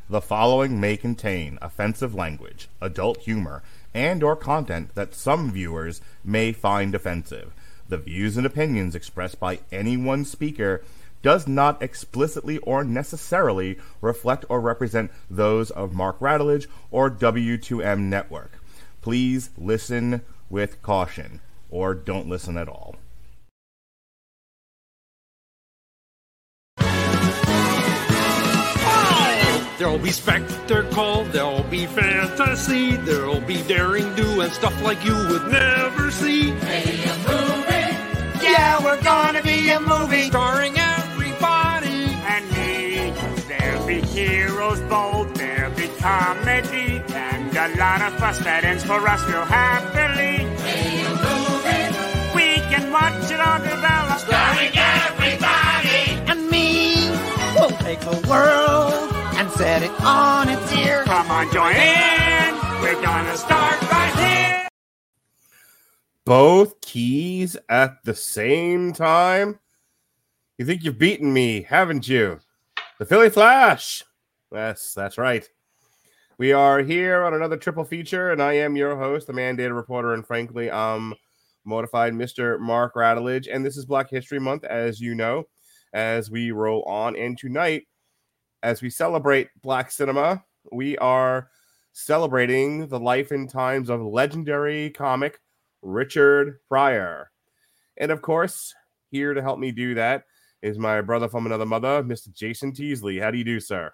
The following may contain offensive language, adult humor, and or content that some viewers may find offensive. The views and opinions expressed by any one speaker does not explicitly or necessarily reflect or represent those of Mark Radulich or W2M Network. Please listen with caution, or don't listen at all. There'll be spectacle, there'll be fantasy, there'll be daring do and stuff like you would never see. Be a movie, yeah, we're gonna be a movie, Starring everybody and me. There'll be heroes bold, there'll be comedy, and a lot of fuss that ends for us real happily. Be a movie, we can watch it all develop, starring everybody and me. We'll take the world and set it on its ear. Come on, join in. We're gonna start right here. Both keys at the same time? You think you've beaten me, haven't you? The Philly Flash. Yes, that's right. We are here on another triple feature, and I am your host, the mandated reporter, and frankly, I'm mortified Mr. Mark Radulich, and this is Black History Month, as you know, as we roll on. And tonight, as we celebrate Black cinema, we are celebrating the life and times of legendary comic Richard Pryor. And of course, here to help me do that is my brother from another mother, Mr. Jason Teasley. How do you do, sir?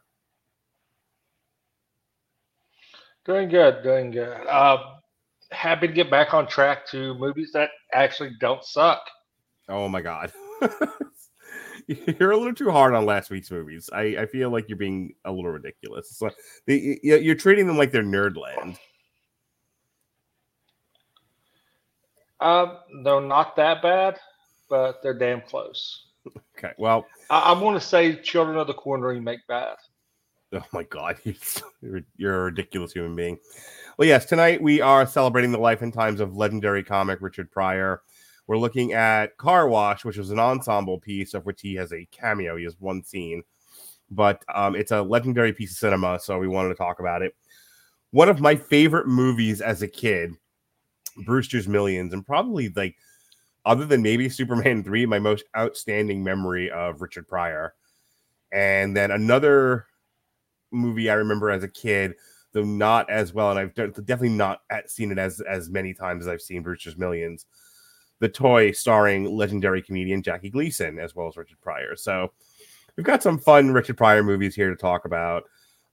Doing good. Happy to get back on track to movies that actually don't suck. Oh my God. You're a little too hard on last week's movies. I feel like you're being a little ridiculous. So you're treating them like they're Nerdland. They're not that bad, but they're damn close. Okay, well, I want to say Children of the Corn remake bad. Oh my God, you're a ridiculous human being. Well, yes, tonight we are celebrating the life and times of legendary comic Richard Pryor. We're looking at Car Wash, which was an ensemble piece of which he has a cameo. He has one scene, but it's a legendary piece of cinema, so we wanted to talk about it. One of my favorite movies as a kid, Brewster's Millions, and probably, like, other than maybe Superman 3, my most outstanding memory of Richard Pryor. And then another movie I remember as a kid, though not as well, and I've definitely not seen it as many times as I've seen Brewster's Millions, The Toy, starring legendary comedian Jackie Gleason, as well as Richard Pryor. So we've got some fun Richard Pryor movies here to talk about.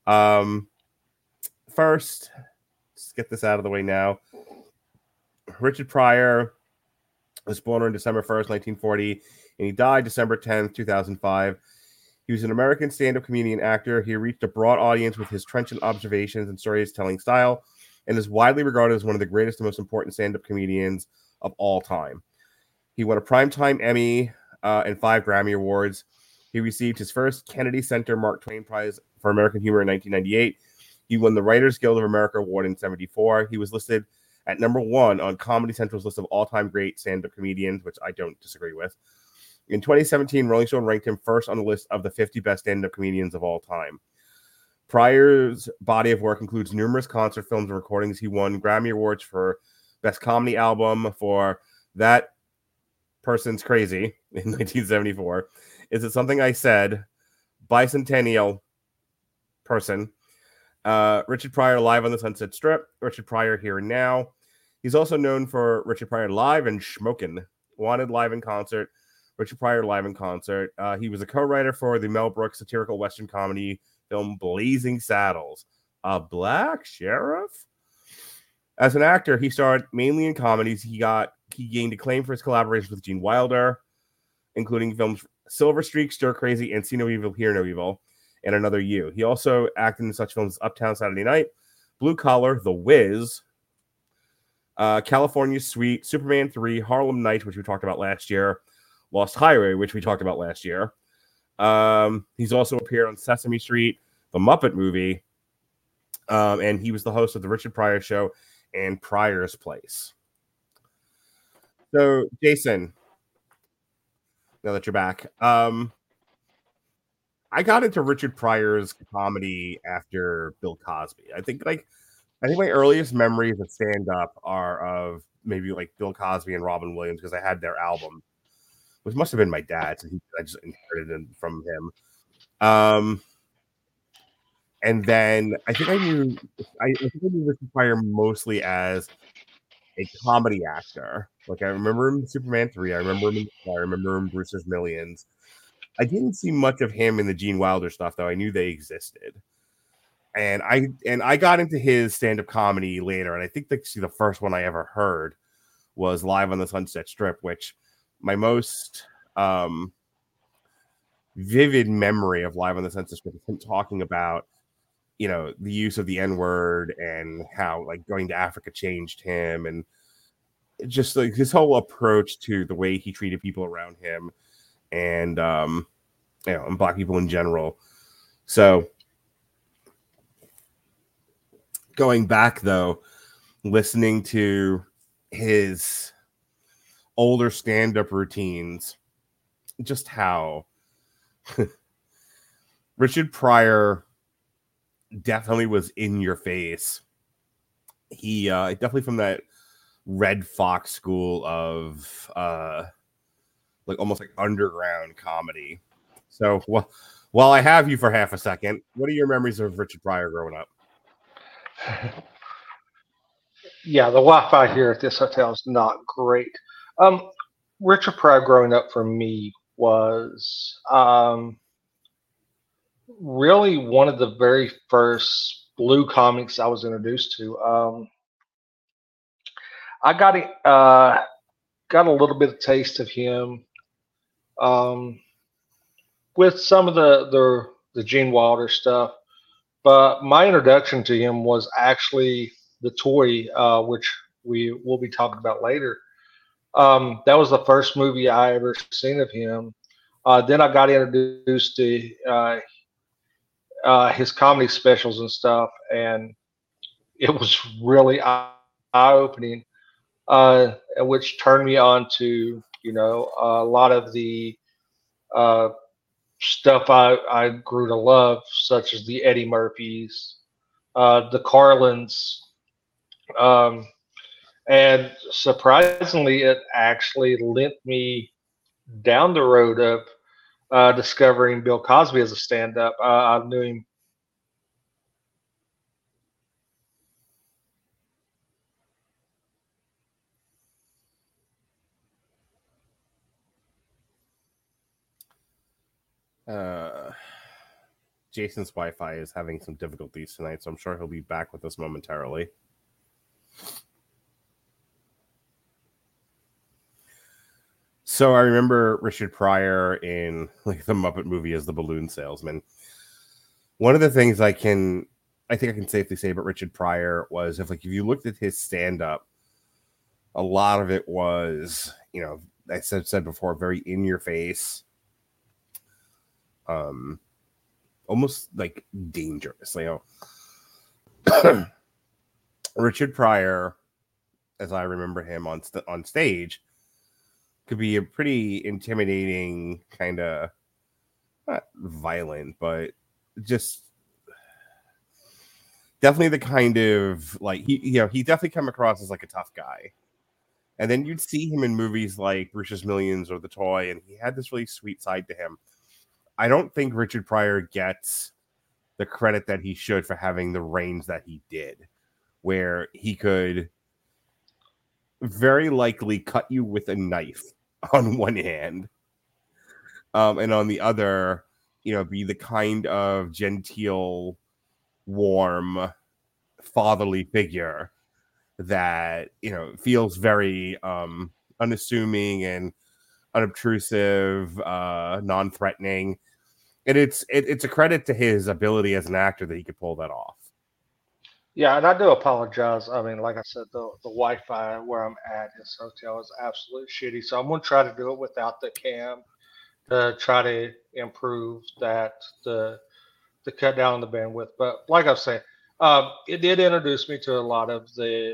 First, let's get this out of the way now. Richard Pryor was born on December 1st, 1940, and he died December 10th, 2005. He was an American stand-up comedian actor. He reached a broad audience with his trenchant observations and storytelling style, and is widely regarded as one of the greatest and most important stand-up comedians of all time. He won a Primetime Emmy and 5 Grammy Awards. He received his first Kennedy Center Mark Twain Prize for American Humor in 1998. He won the Writers Guild of America Award in 1974. He was listed at number 1 on Comedy Central's list of all-time great stand-up comedians, which I don't disagree with. In 2017, Rolling Stone ranked him first on the list of the 50 best stand-up comedians of all time. Pryor's body of work includes numerous concert films and recordings. He won Grammy Awards for Best Comedy Album for That Person's Crazy in 1974. Is It Something I Said? Bicentennial Person. Richard Pryor Live on the Sunset Strip. Richard Pryor Here and Now. He's also known for Richard Pryor Live and Schmokin'. Wanted Live in Concert. Richard Pryor Live in Concert. He was a co-writer for the Mel Brooks satirical Western comedy film Blazing Saddles. A Black Sheriff? As an actor, he starred mainly in comedies. He gained acclaim for his collaborations with Gene Wilder, including films Silver Streak, Stir Crazy, and See No Evil, Hear No Evil, and Another You. He also acted in such films as Uptown Saturday Night, Blue Collar, The Wiz, California Suite, Superman 3, Harlem Nights, which we talked about last year, Lost Highway, which we talked about last year. He's also appeared on Sesame Street, The Muppet Movie, and he was the host of The Richard Pryor Show and Pryor's Place. So, Jason, now that you're back, I got into Richard Pryor's comedy after Bill Cosby. I think my earliest memories of stand up are of maybe like Bill Cosby and Robin Williams because I had their album, which must have been my dad's. I just inherited it from him. And then I think I knew Richard Pryor mostly as a comedy actor. Like I remember him in Superman 3. I remember him in Brewster's Millions. I didn't see much of him in the Gene Wilder stuff, though. I knew they existed. And I got into his stand-up comedy later, and I think the first one I ever heard was Live on the Sunset Strip, which my most vivid memory of Live on the Sunset Strip is him talking about, the use of the N-word and how like going to Africa changed him, and just like his whole approach to the way he treated people around him, and and Black people in general. So going back though, listening to his older stand-up routines, just how Richard Pryor definitely was in your face. He definitely from that Red Fox school of like almost like underground comedy. So while I have you for half a second, what are your memories of Richard Pryor growing up? Yeah, the Wi-Fi here at this hotel is not great. Richard Pryor growing up for me was really one of the very first blue comics I was introduced to. I got a little bit of taste of him with some of the Gene Wilder stuff, but my introduction to him was actually The Toy, which we will be talking about later. That was the first movie I ever seen of him. Then I got introduced to his comedy specials and stuff, and it was really eye-opening, which turned me on to a lot of the stuff I grew to love, such as the Eddie Murphys, the Carlins, and surprisingly, it actually led me down the road of discovering Bill Cosby as a stand-up. I knew him. Jason's Wi-Fi is having some difficulties tonight, so I'm sure he'll be back with us momentarily. So I remember Richard Pryor in like the Muppet movie as the balloon salesman. One of the things I think I can safely say about Richard Pryor was if you looked at his stand-up, a lot of it was, I said before, very in your face. Almost like dangerous, Richard Pryor, as I remember him on stage, could be a pretty intimidating, kind of not violent, but just definitely the kind of he definitely come across as like a tough guy. And then you'd see him in movies like Brewster's Millions or The Toy, and he had this really sweet side to him. I don't think Richard Pryor gets the credit that he should for having the range that he did, where he could very likely cut you with a knife on one hand, and on the other, be the kind of genteel, warm, fatherly figure that, feels very unassuming and unobtrusive, non-threatening. And it's a credit to his ability as an actor that he could pull that off. Yeah, and I do apologize. I mean, like I said, the Wi-Fi where I'm at this hotel is absolutely shitty. So I'm going to try to do it without the cam to try to improve that, to cut down on the bandwidth. But like I was saying, it did introduce me to a lot of the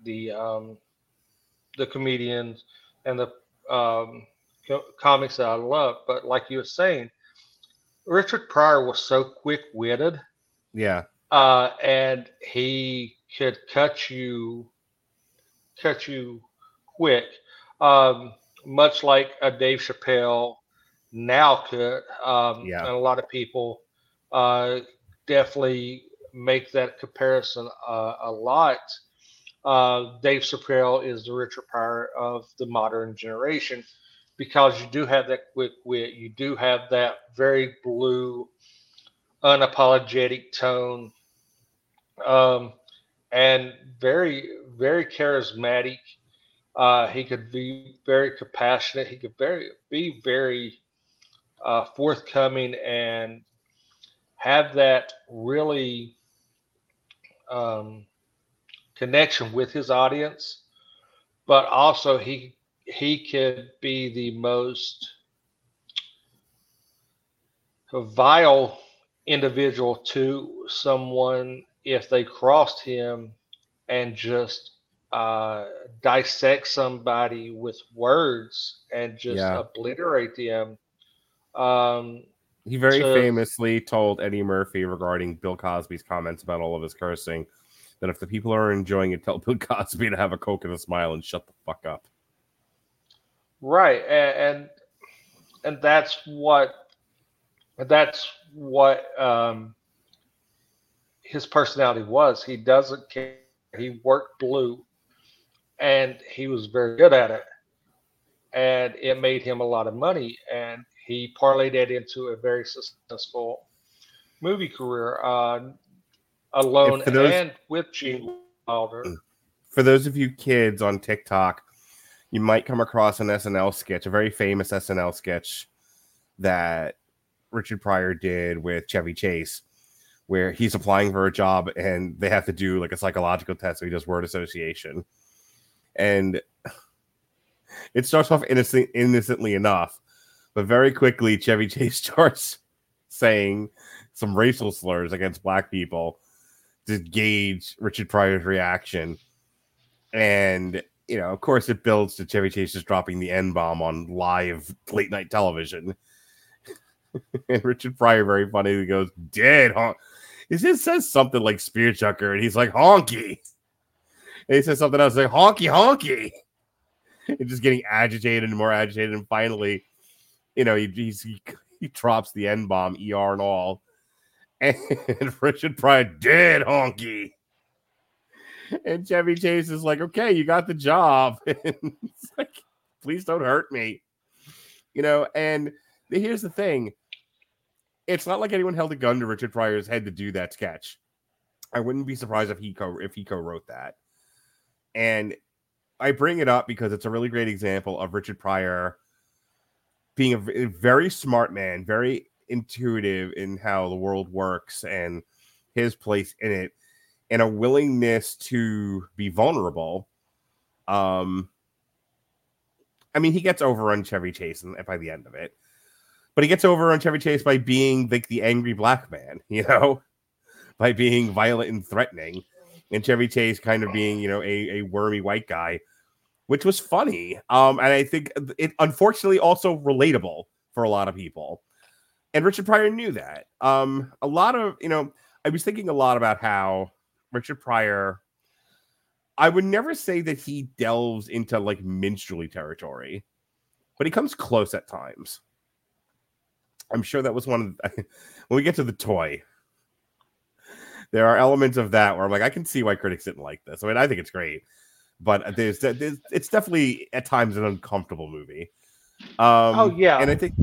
comedians and the comics that I love. But like you were saying, Richard Pryor was so quick-witted, Yeah. and he could cut you quick, much like a Dave Chappelle now could. Yeah. And a lot of people definitely make that comparison a lot. Dave Chappelle is the Richard Pryor of the modern generation because you do have that quick wit. You do have that very blue, unapologetic tone, and very, very charismatic. He could be very compassionate. He could be very forthcoming and have that really connection with his audience. But also, he could be the most vile individual to someone if they crossed him and just dissect somebody with words and just Yeah. obliterate them. He very to- famously told Eddie Murphy regarding Bill Cosby's comments about all of his cursing that if the people are enjoying it, tell Bill Cosby to have a Coke and a smile and shut the fuck up. Right, and that's what his personality was. He doesn't care. He worked blue, and he was very good at it, and it made him a lot of money, and he parlayed that into a very successful movie career, alone For those- and with Gene Wilder. For those of you kids on TikTok, you might come across an SNL sketch, a very famous SNL sketch that Richard Pryor did with Chevy Chase, where he's applying for a job and they have to do like a psychological test. So he does word association. And it starts off innocently enough, but very quickly Chevy Chase starts saying some racial slurs against black people to gauge Richard Pryor's reaction. And, you know, of course, it builds to Chevy Chase just dropping the N-bomb on live late night television. And Richard Pryor, very funny, he goes, dead, huh? He just says something like spear chucker, and he's like, honky. And he says something else like, honky, honky. And just getting agitated and more agitated. And finally, you know, he drops the N-bomb, ER and all. And Richard Pryor, dead, honky. And Chevy Chase is like, okay, you got the job. And it's like, please don't hurt me. You know, and here's the thing. It's not like anyone held a gun to Richard Pryor's head to do that sketch. I wouldn't be surprised if he co-wrote that. And I bring it up because it's a really great example of Richard Pryor being a very smart man, very intuitive in how the world works and his place in it, and a willingness to be vulnerable. I mean, he gets over on Chevy Chase by the end of it. But he gets over on Chevy Chase by being like the angry black man, you know, by being violent and threatening. And Chevy Chase kind of being, you know, a wormy white guy, which was funny. And I think it unfortunately also relatable for a lot of people. And Richard Pryor knew that. A lot of, you know, I was thinking a lot about how Richard Pryor, I would never say that he delves into like minstrelly territory, but he comes close at times. I'm sure that was one of the, when we get to the toy, there are elements of that where I'm like, I can see why critics didn't like this. I mean, I think it's great, but it's definitely at times an uncomfortable movie. Oh yeah, and I think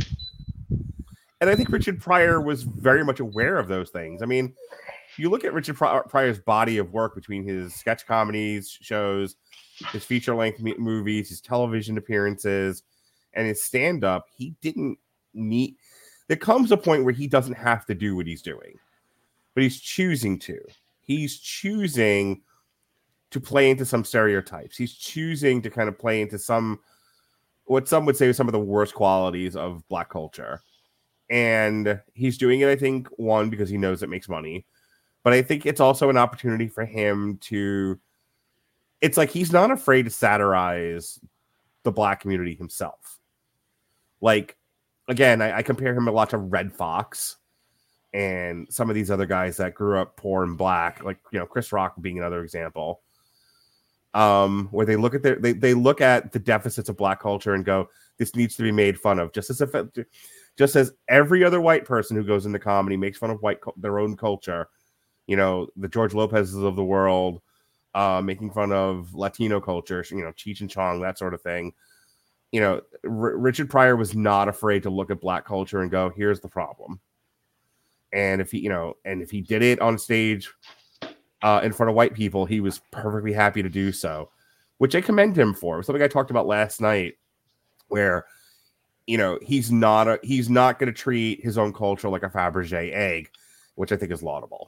Richard Pryor was very much aware of those things. I mean, you look at Richard Pryor's body of work between his sketch comedies, shows, his feature-length movies, his television appearances, and his stand-up. He didn't need. There comes a point where he doesn't have to do what he's doing, but he's choosing to. He's choosing to play into some stereotypes. He's choosing to kind of play into what some would say are some of the worst qualities of black culture. And he's doing it, I think, one, because he knows it makes money. But I think it's also an opportunity for him to... It's like he's not afraid to satirize the black community himself. Like, again, I compare him a lot to Red Fox and some of these other guys that grew up poor and black, like, you know, Chris Rock being another example. Where they look at they look at the deficits of black culture and go, this needs to be made fun of, just as every other white person who goes into comedy makes fun of their own culture. You know, the George Lopez's of the world, making fun of Latino culture, you know, Cheech and Chong, that sort of thing. You know, Richard Pryor was not afraid to look at black culture and go, here's the problem. And if he did it on stage in front of white people, he was perfectly happy to do so, which I commend him for. Something I talked about last night, where, you know, he's not going to treat his own culture like a Fabergé egg, which I think is laudable.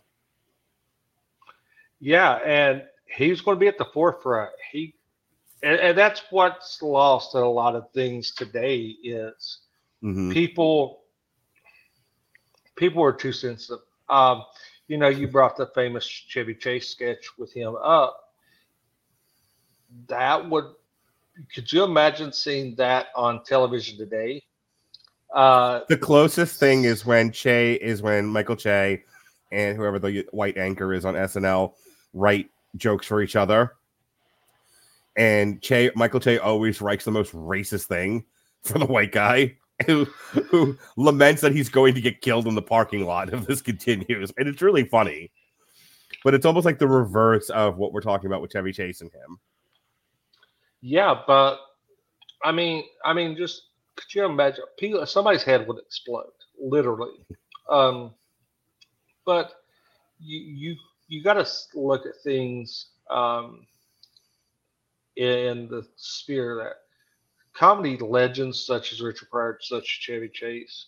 Yeah, and he's going to be at the forefront. And that's what's lost in a lot of things today is people are too sensitive. You know, you brought the famous Chevy Chase sketch with him up. Could you imagine seeing that on television today? The closest thing is when Michael Che and whoever the white anchor is on SNL write jokes for each other. And Michael Che always writes the most racist thing for the white guy who laments that he's going to get killed in the parking lot if this continues. And it's really funny. But it's almost like the reverse of what we're talking about with Chevy Chase and him. Yeah, but I mean, just could you imagine somebody's head would explode, literally. But you got to look at things in the sphere that comedy legends such as Richard Pryor, such as Chevy Chase,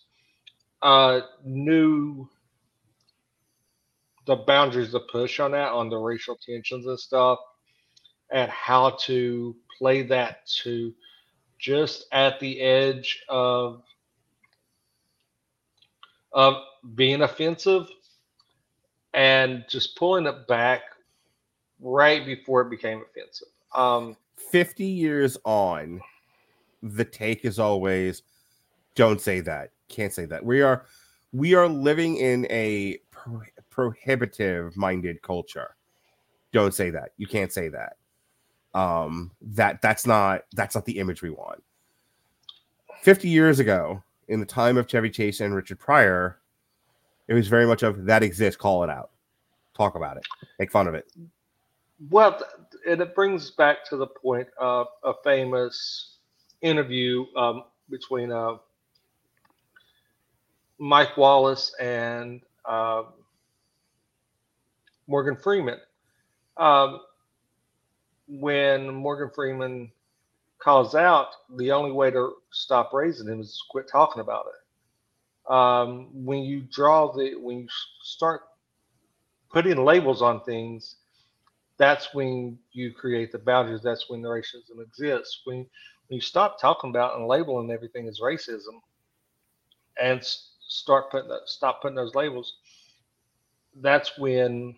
knew the boundaries to push on the racial tensions and stuff, and how to play that to just at the edge of being offensive and just pulling it back right before it became offensive. 50 years on, the take is always, don't say that, can't say that. We are living in a prohibitive minded culture. Don't say that. You can't say that. That's not the image we want. 50 years ago, in the time of Chevy Chase and Richard Pryor, it was very much of that exists, call it out, talk about it, make fun of it. Well, and it brings back to the point of a famous interview between Mike Wallace and Morgan Freeman. When Morgan Freeman calls out, the only way to stop raising him is to quit talking about it. When you start putting labels on things, that's when you create the boundaries. That's when the racism exists. When you stop talking about and labeling everything as racism, and stop putting those labels, that's why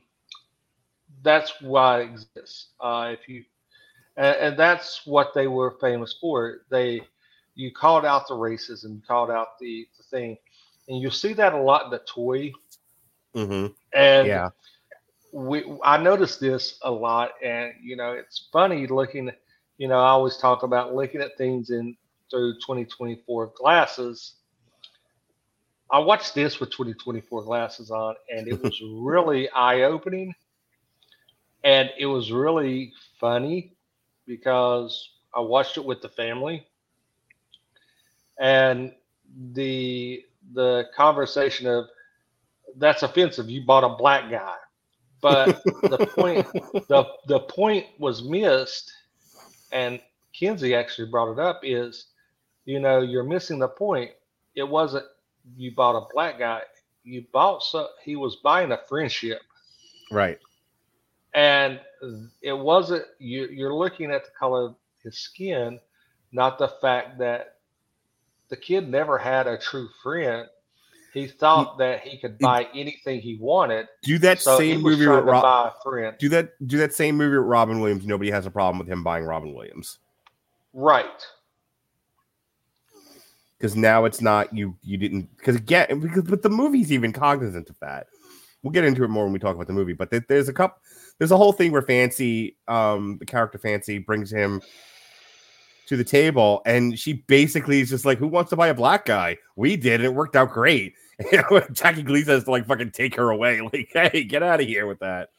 it exists. And that's what they were famous for. You called out the racism, you called out the thing, and you see that a lot in the toy. Mm-hmm. And yeah. I noticed this a lot, and it's funny looking. I always talk about looking at things through 2024 glasses. I watched this with 2024 glasses on, and it was really eye-opening, and it was really funny because I watched it with the family, and the conversation of that's offensive. You bought a black guy. But the point was missed, and Kinsey actually brought it up, is, you're missing the point. It wasn't you bought a black guy. He was buying a friendship. Right. And it wasn't, you're looking at the color of his skin, not the fact that the kid never had a true friend. He thought that he could buy anything he wanted. Do that same movie with Robin. Do that same movie with Robin Williams. Nobody has a problem with him buying Robin Williams. Right. because now it's not you didn't because again but the movie's even cognizant of that. We'll get into it more when we talk about the movie, but there's a whole thing where Fancy, the character Fancy, brings him to the table, and she basically is just like, "Who wants to buy a black guy? We did, and it worked out great." Jackie Gleason has to like fucking take her away, like, "Hey, get out of here with that."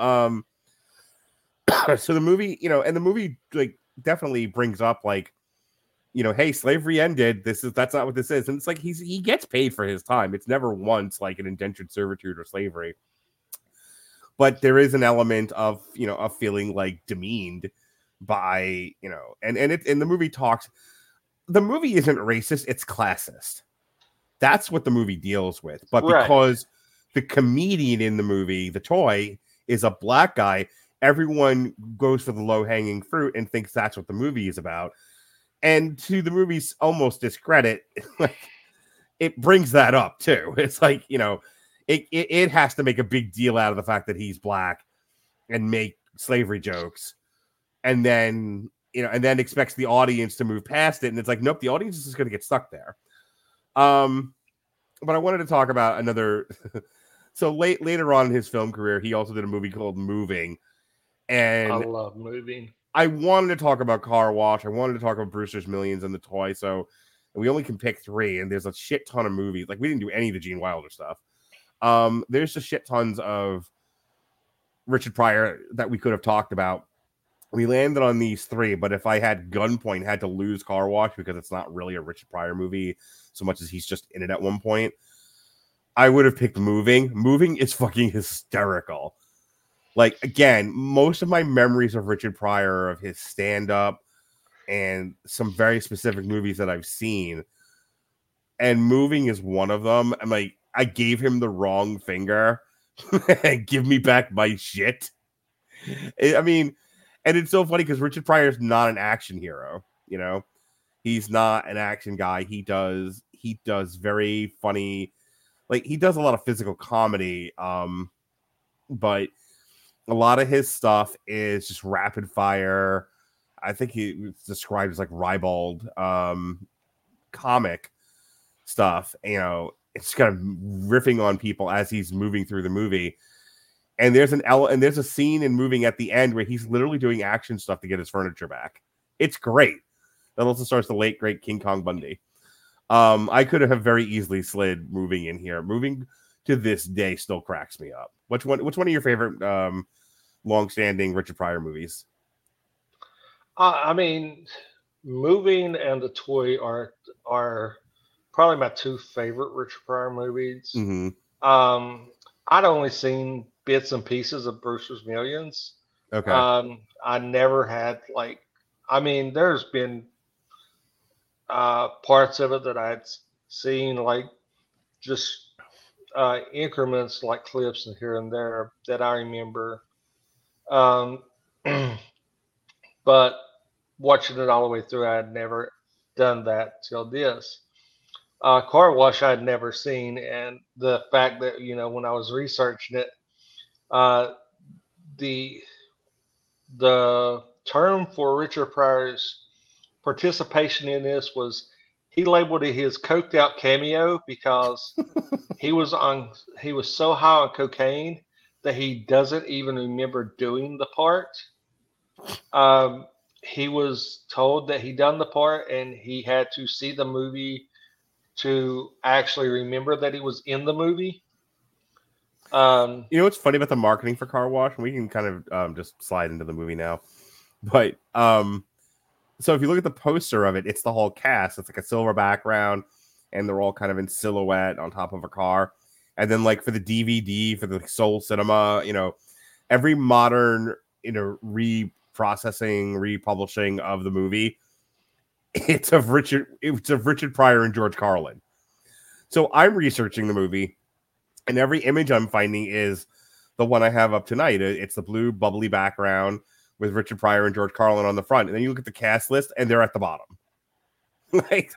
So the movie, and the movie like definitely brings up like, hey, slavery ended. That's not what this is, and it's like he gets paid for his time. It's never once like an indentured servitude or slavery, but there is an element of of feeling like demeaned by and the movie talks. The movie isn't racist; it's classist. That's what the movie deals with. But because the comedian in the movie, the toy, is a black guy, everyone goes for the low-hanging fruit and thinks that's what the movie is about. And to the movie's almost discredit, like it brings that up too. It's like, it has to make a big deal out of the fact that he's black and make slavery jokes. And then, expects the audience to move past it. And it's like, nope, the audience is just going to get stuck there. But I wanted to talk about another. So later on in his film career, he also did a movie called Moving. And I love Moving. I wanted to talk about Car Wash. I wanted to talk about Brewster's Millions and the toy. So we only can pick 3, and there's a shit ton of movies. Like we didn't do any of the Gene Wilder stuff. There's just shit tons of Richard Pryor that we could have talked about. We landed on these 3, but if I had Gunpoint, had to lose Car Wash because it's not really a Richard Pryor movie so much as he's just in it at one point, I would have picked Moving. Moving is fucking hysterical. Like, again, most of my memories of Richard Pryor are of his stand-up and some very specific movies that I've seen. And Moving is one of them. I'm like, I gave him the wrong finger. Give me back my shit. I mean, and it's so funny because Richard Pryor is not an action hero. He's not an action guy. He does very funny, like he does a lot of physical comedy. But a lot of his stuff is just rapid fire. I think he described as like ribald comic stuff. It's kind of riffing on people as he's moving through the movie. And there's a scene in Moving at the end where he's literally doing action stuff to get his furniture back. It's great. That also stars the late great King Kong Bundy. I could have very easily slid Moving in here. Moving to this day still cracks me up. Which one of your favorite long-standing Richard Pryor movies? I mean, Moving and The Toy are probably my 2 favorite Richard Pryor movies. Mm-hmm. I'd only seen bits and pieces of Brewster's Millions. Okay. I never had there's been parts of it that I'd seen, like just increments, like clips and here and there that I remember. But watching it all the way through, I had never done that till this. Car Wash I had never seen, and the fact that when I was researching it, the term for Richard Pryor's participation in this was, he labeled it his coked out cameo because he was so high on cocaine that he doesn't even remember doing the part. He was told that he done the part, and he had to see the movie to actually remember that he was in the movie. What's funny about the marketing for Car Wash? We can kind of just slide into the movie now. But so if you look at the poster of it, it's the whole cast. It's like a silver background, and they're all kind of in silhouette on top of a car. And then like for the DVD, for the Soul Cinema, every modern, republishing of the movie, it's of Richard Pryor and George Carlin. So I'm researching the movie, and every image I'm finding is the one I have up tonight. It's the blue bubbly background with Richard Pryor and George Carlin on the front, and then you look at the cast list, and they're at the bottom. Like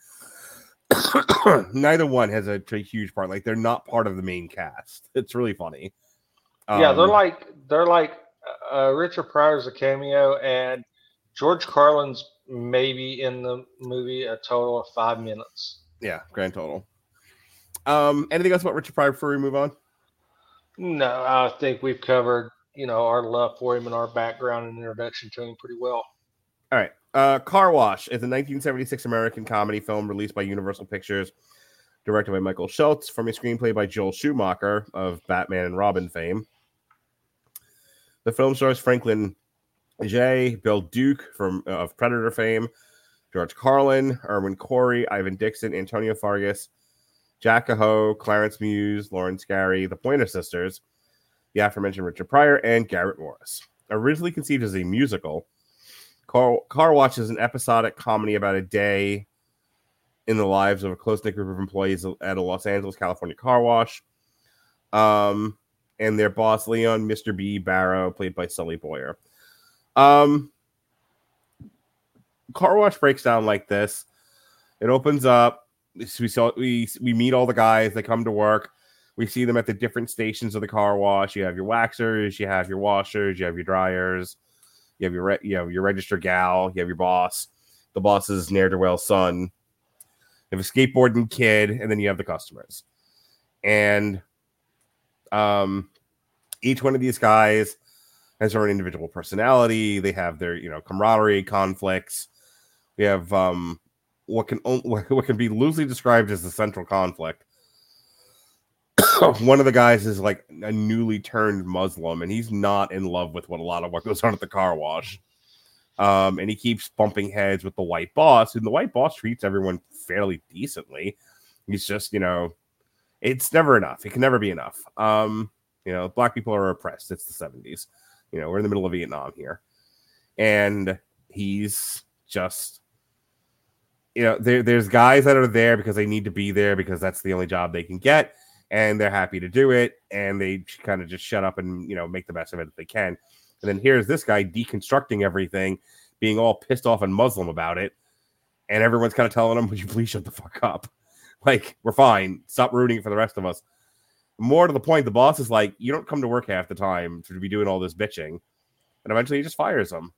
neither one has a huge part. Like they're not part of the main cast. It's really funny. Yeah, they're like Richard Pryor's a cameo, and George Carlin's maybe in the movie a total of 5 minutes. Yeah, grand total. Anything else about Richard Pryor before we move on? No, I think we've covered, our love for him and our background and introduction to him pretty well. All right. Car Wash is a 1976 American comedy film released by Universal Pictures, directed by Michael Schultz, from a screenplay by Joel Schumacher of Batman and Robin fame. The film stars Franklin J., Bill Duke of Predator fame, George Carlin, Erwin Corey, Ivan Dixon, Antonio Fargas, Jack Aho, Clarence Muse, Lawrence Gary, the Pointer Sisters, the aforementioned Richard Pryor, and Garrett Morris. Originally conceived as a musical, Car Wash is an episodic comedy about a day in the lives of a close-knit group of employees at a Los Angeles, California car wash. And their boss, Leon Mr. B. Barrow, played by Sully Boyer. Car Wash breaks down like this. It opens up. We meet all the guys. They come to work. We see them at the different stations of the car wash. You have your waxers, you have your washers, you have your dryers, you have your register gal, you have your boss, the boss's ne'er-do-well son, you have a skateboarding kid, and then you have the customers. And each one of these guys has their own individual personality. They have their camaraderie, conflicts. We have what can be loosely described as the central conflict. One of the guys is like a newly turned Muslim, and he's not in love with a lot of what goes on at the car wash. And he keeps bumping heads with the white boss, and the white boss treats everyone fairly decently. He's just, it's never enough. It can never be enough. Black people are oppressed. It's the 70s. We're in the middle of Vietnam here. And he's just, there's guys that are there because they need to be there because that's the only job they can get. And they're happy to do it. And they kind of just shut up and, make the best of it if they can. And then here's this guy deconstructing everything, being all pissed off and Muslim about it. And everyone's kind of telling him, would you please shut the fuck up? Like, we're fine. Stop rooting for the rest of us. More to the point, the boss is like, you don't come to work half the time to be doing all this bitching. And eventually he just fires him.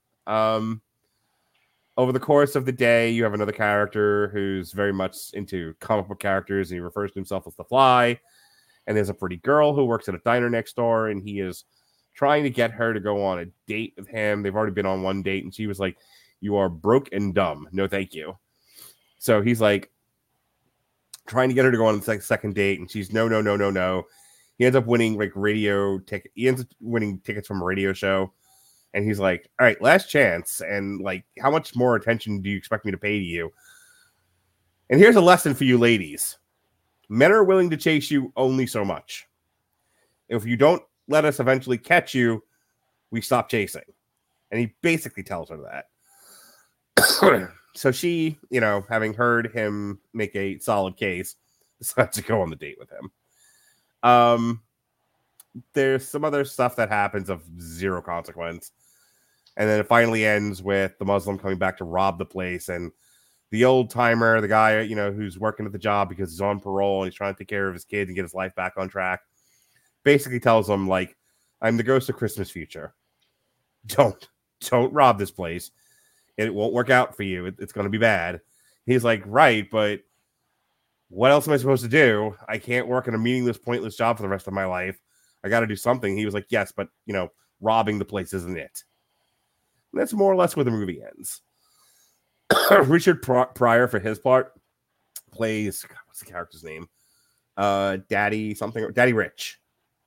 Over the course of the day, you have another character who's very much into comic book characters, and he refers to himself as the Fly. And there's a pretty girl who works at a diner next door, and he is trying to get her to go on a date with him. They've already been on one date, and she was like, you are broke and dumb. No, thank you. So he's like trying to get her to go on the second date, and she's no. He ends up winning He ends up winning tickets from a radio show, and he's like, all right, last chance. And like, how much more attention do you expect me to pay to you? And here's a lesson for you ladies. Men are willing to chase you only so much. If you don't let us eventually catch you, we stop chasing. And he basically tells her that. So she, having heard him make a solid case, decides to go on the date with him. There's some other stuff that happens of zero consequence. And then it finally ends with the Muslim coming back to rob the place, and the old timer, the guy, who's working at the job because he's on parole and he's trying to take care of his kids and get his life back on track, basically tells him, like, I'm the ghost of Christmas future. Don't rob this place. It won't work out for you. It's going to be bad. He's like, right, but what else am I supposed to do? I can't work in a meaningless, pointless job for the rest of my life. I got to do something. He was like, yes, but, robbing the place isn't it. And that's more or less where the movie ends. Richard Pryor, for his part, plays, what's the character's name? Daddy Rich.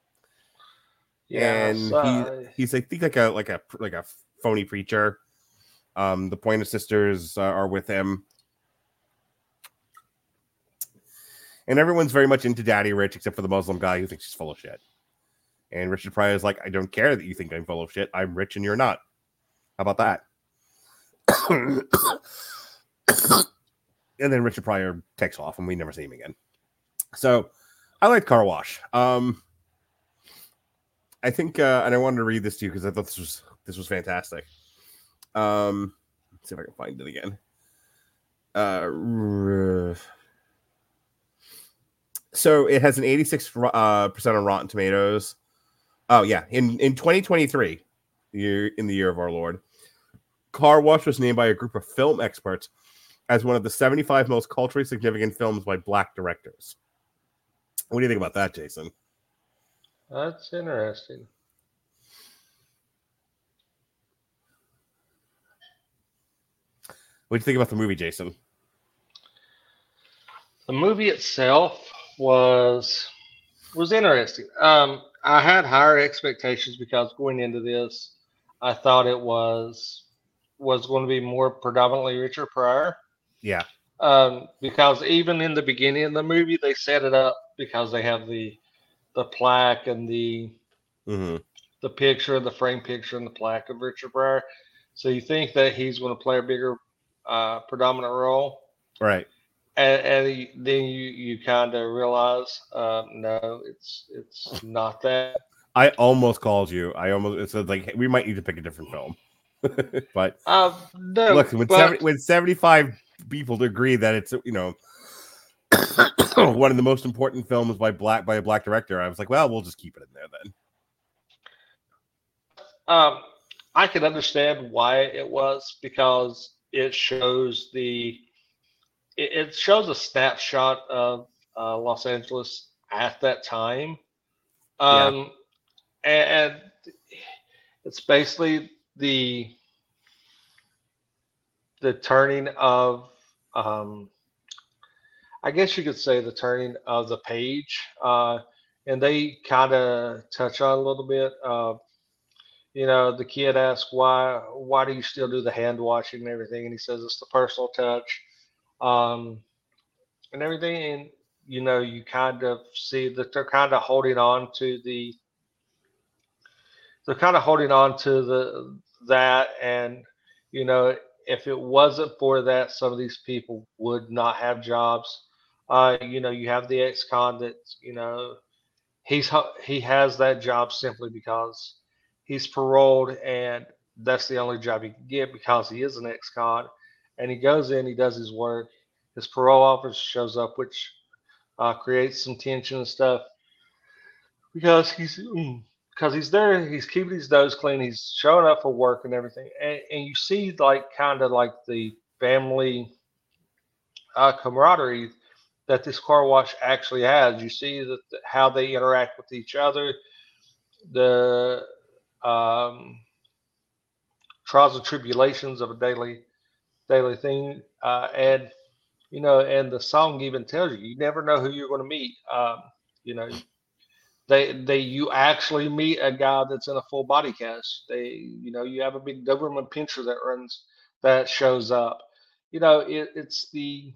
Yeah, and he's I think like a phony preacher. The Pointer Sisters are with him, and everyone's very much into Daddy Rich except for the Muslim guy who thinks he's full of shit. And Richard Pryor is like, I don't care that you think I'm full of shit. I'm rich and you're not. How about that? And then Richard Pryor takes off and we never see him again. So I like Car Wash. I think, and I wanted to read this to you because I thought this was fantastic. Let's see if I can find it again. So it has an 86% on Rotten Tomatoes. Oh yeah, in 2023, in the year of our Lord, Car Wash was named by a group of film experts as one of the 75 most culturally significant films by Black directors. What do you think about that, Jason? That's interesting. What do you think about the movie, Jason? The movie itself was interesting. I had higher expectations because going into this, I thought it was going to be more predominantly Richard Pryor. Yeah. Because even in the beginning of the movie, they set it up because they have the plaque and the picture, the frame picture and the plaque of Richard Pryor. So you think that he's going to play a bigger predominant role, right? And then you kind of realize, no, it's not that. I almost called you. It said like we might need to pick a different film, but no, look, when 75 people agree that it's one of the most important films by a black director, I was like, well, we'll just keep it in there then. I can understand why it was, because it shows it shows a snapshot of Los Angeles at that time. And it's basically the turning of, I guess you could say the turning of the page. And they kind of touch on a little bit. The kid asks, why do you still do the hand washing and everything? And he says, it's the personal touch, and everything. And, you kind of see that they're kind of holding on to that. And, if it wasn't for that, some of these people would not have jobs. You have the ex-con that, he has that job simply because he's paroled, and that's the only job he can get because he is an ex-con. And he goes in, he does his work. His parole officer shows up, which creates some tension and stuff because he's there. He's keeping his nose clean. He's showing up for work and everything. And you see, kind of like the family camaraderie that this car wash actually has. You see that how they interact with each other, the trials and tribulations of a daily thing, and and the song even tells you never know who you're going to meet. You actually meet a guy that's in a full body cast. You have a big Doberman Pinscher that shows up. It's the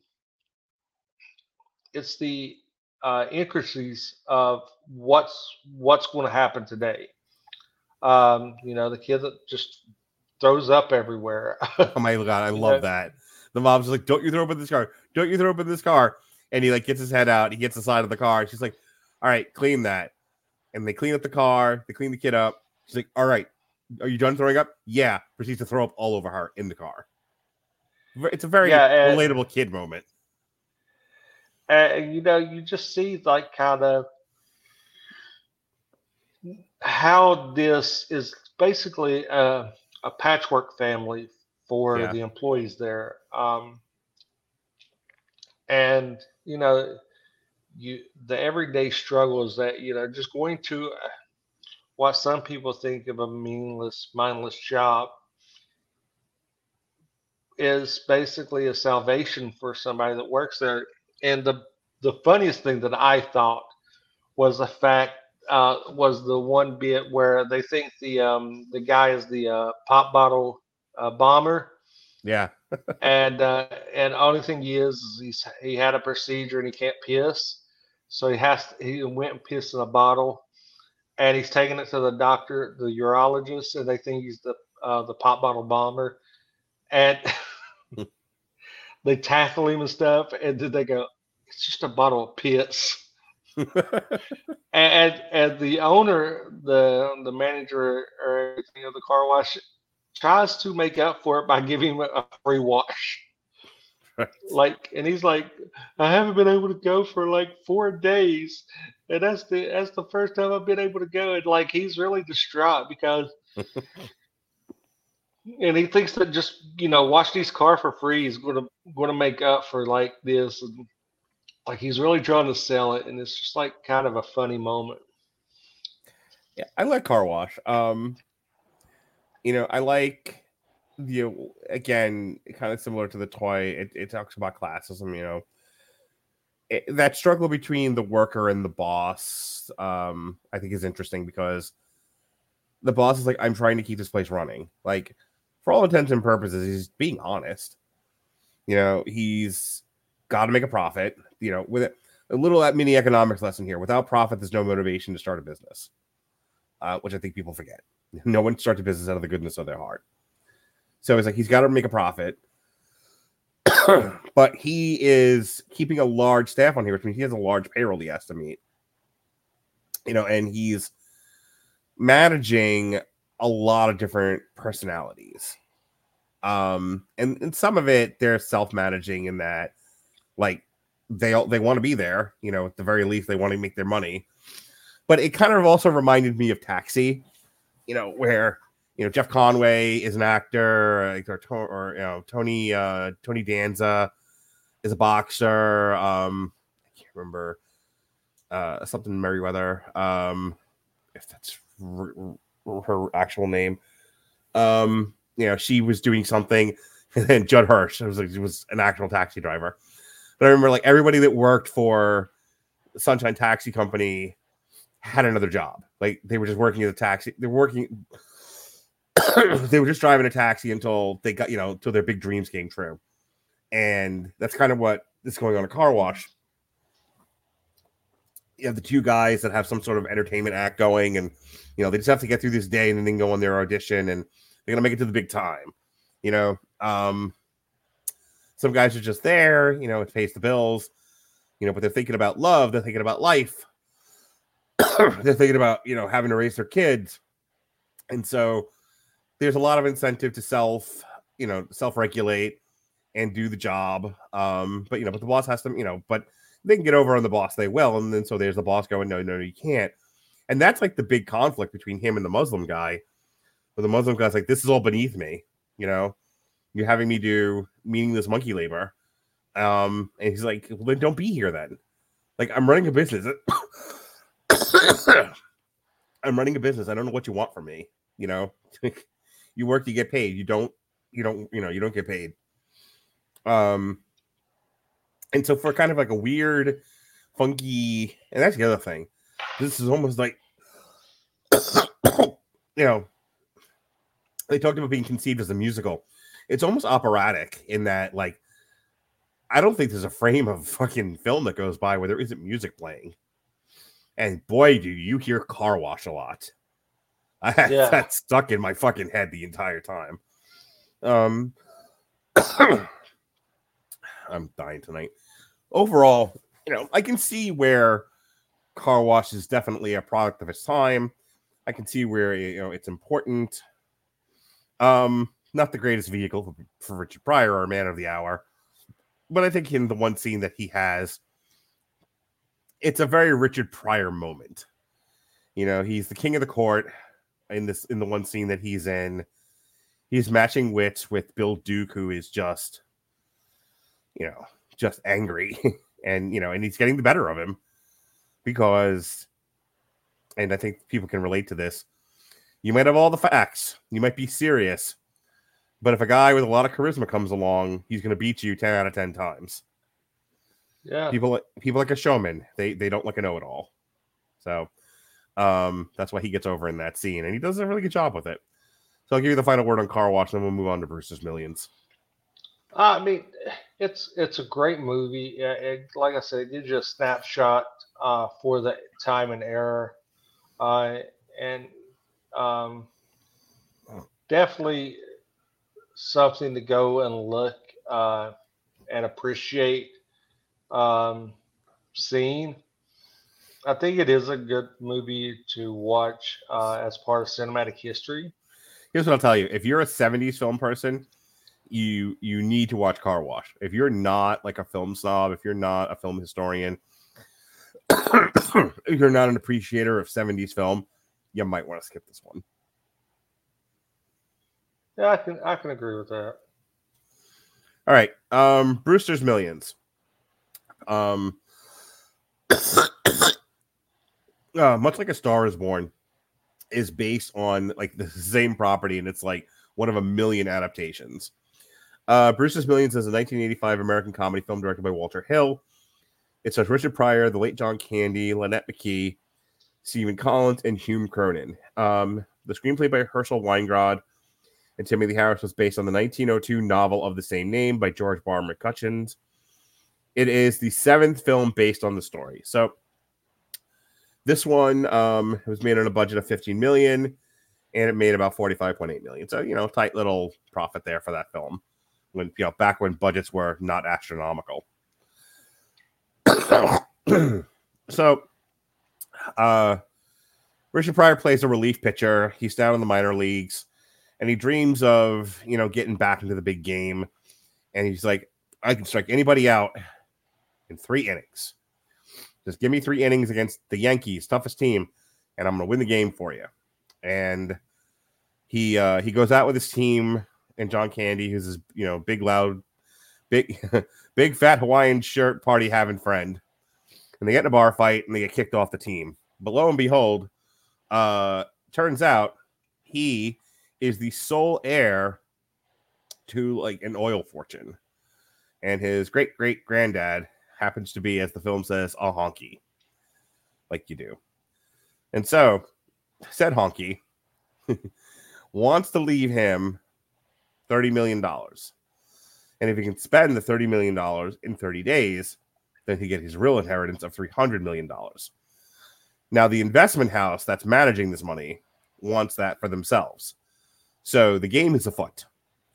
intricacies of what's going to happen today. The kid that just throws up everywhere. Oh my God, I love that. The mom's like, "Don't you throw up in this car? Don't you throw up in this car?" And he gets his head out. He gets the side of the car. She's like, "All right, clean that." And they clean up the car. They clean the kid up. She's like, "All right, are you done throwing up?" Yeah. Proceeds to throw up all over her in the car. It's a very relatable kid moment. You just see kind of how this is basically a patchwork family for the employees there. And the everyday struggle is that just going to what some people think of a mindless job is basically a salvation for somebody that works there. And the funniest thing that I thought was the fact was the one bit where they think the guy is the pop bottle bomber. Yeah. and only thing he had a procedure and he can't piss, so he went and pissed in a bottle, and he's taking it to the doctor, the urologist, and they think he's the pop bottle bomber, and they tackle him and stuff, and then they go, "It's just a bottle of piss." and the owner, the manager or everything of the car wash tries to make up for it by giving him a free wash. Right. And he's like, "I haven't been able to go for 4 days, and that's the first time I've been able to go." And he's really distraught because And he thinks that just wash these car for free is going to make up for like this, and like he's really trying to sell it, and it's just like kind of a funny moment. Yeah, I like Car Wash. I like again, kind of similar to the toy. It talks about classism. That struggle between the worker and the boss, I think is interesting because the boss is like, I'm trying to keep this place running. Like, for all intents and purposes, he's being honest. He's got to make a profit. With a little mini economics lesson here. Without profit, there's no motivation to start a business, which I think people forget. No one starts a business out of the goodness of their heart. So it's like he's got to make a profit. But he is keeping a large staff on here, which means he has a large payroll he has to meet. And he's managing a lot of different personalities. And some of it they're self-managing in that, like, they want to be there, at the very least they want to make their money. But it kind of also reminded me of Taxi, where Jeff Conway is an actor, or Tony Danza is a boxer. I can't remember something Merriweather, if that's her actual name. She was doing something, and then Judd Hirsch was an actual taxi driver. But I remember, like, everybody that worked for the Sunshine Taxi Company had another job. Like, they were just working as a taxi. They were just driving a taxi until they got, until their big dreams came true. And that's kind of what is going on at Car Wash. You have the two guys that have some sort of entertainment act going, and they just have to get through this day, and then they can go on their audition, and they're gonna make it to the big time. Some guys are just there, it pays the bills, but they're thinking about love, they're thinking about life, they're thinking about having to raise their kids, and so there's a lot of incentive to self-regulate and do the job. But the boss has to, but they can get over on the boss, they will. And then so there's the boss going, no, you can't. And that's like the big conflict between him and the Muslim guy. Where the Muslim guy's like, this is all beneath me. You're having me do meaningless monkey labor. And he's like, well, then don't be here then. Like, I'm running a business. I'm running a business. I don't know what you want from me. You work, you get paid. You don't get paid. And so for kind of like a weird, funky, and that's the other thing. This is almost like, they talked about being conceived as a musical. It's almost operatic in that, like, I don't think there's a frame of fucking film that goes by where there isn't music playing. And boy, do you hear Car Wash a lot. I had that stuck in my fucking head the entire time. I'm dying tonight. Overall, I can see where Car Wash is definitely a product of its time. I can see where it's important. Not the greatest vehicle for Richard Pryor or Man of the Hour, but I think in the one scene that he has, it's a very Richard Pryor moment. He's the king of the court in the one scene that he's in. He's matching wits with Bill Duke, who is just angry, and and he's getting the better of him because, and I think people can relate to this. You might have all the facts, you might be serious, but if a guy with a lot of charisma comes along, he's going to beat you 10 out of 10 times. Yeah, people like a showman. They don't like a know-it-all. So that's why he gets over in that scene, and he does a really good job with it. So I'll give you the final word on Car Wash, and then we'll move on to Brewster's Millions. I mean, it's a great movie. Like I said, it gives you a snapshot for the time and era, and definitely something to go and look and appreciate. Seeing. I think it is a good movie to watch as part of cinematic history. Here's what I'll tell you. If you're a 70s film person, you need to watch Car Wash. If you're not like a film snob, if you're not a film historian, if you're not an appreciator of 70s film, you might want to skip this one. Yeah, I can agree with that. All right. Brewster's Millions. Much like A Star Is Born is based on like the same property, and it's like one of a million adaptations. Brewster's Millions is a 1985 American comedy film directed by Walter Hill. It stars Richard Pryor, the late John Candy, Lynette McKee, Stephen Collins, and Hume Cronin. The screenplay by Herschel Weingrod and Timothy Harris was based on the 1902 novel of the same name by George Barr McCutcheon. It is the 7th film based on the story. So this one was made on a budget of $15 million, and it made about $45.8 million. So, tight little profit there for that film. When back when budgets were not astronomical. So, Richard Pryor plays a relief pitcher. He's down in the minor leagues, and he dreams of, getting back into the big game. And he's like, I can strike anybody out in 3 innings. Just give me 3 innings against the Yankees, toughest team, and I'm going to win the game for you. And he goes out with his team and John Candy, who's his, big, loud, big fat Hawaiian shirt party having friend. And they get in a bar fight and they get kicked off the team. But lo and behold, turns out he is the sole heir to like an oil fortune. And his great granddad happens to be, as the film says, a honky. Like you do. And so, said honky wants to leave him $30 million. And if he can spend the $30 million in 30 days, then he get his real inheritance of $300 million. Now, the investment house that's managing this money wants that for themselves. So the game is afoot.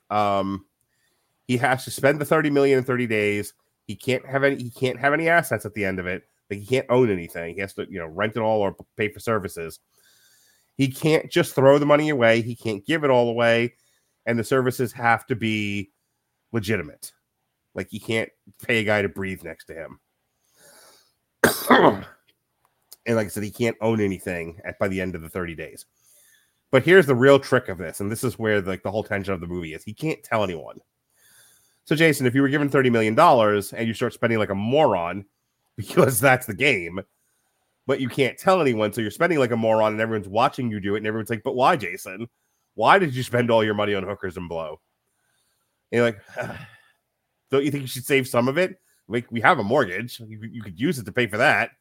He has to spend the $30 million in 30 days. He can't have any assets at the end of it. Like, he can't own anything. He has to, rent it all or pay for services. He can't just throw the money away. He can't give it all away. And the services have to be legitimate. Like, he can't pay a guy to breathe next to him. And like I said, he can't own anything by the end of the 30 days. But here's the real trick of this, and this is where the whole tension of the movie is. He can't tell anyone. So, Jason, if you were given $30 million and you start spending like a moron, because that's the game, but you can't tell anyone, so you're spending like a moron and everyone's watching you do it, and everyone's like, but why, Jason? Why did you spend all your money on hookers and blow? And you're like, don't you think you should save some of it? Like, we have a mortgage. You could use it to pay for that.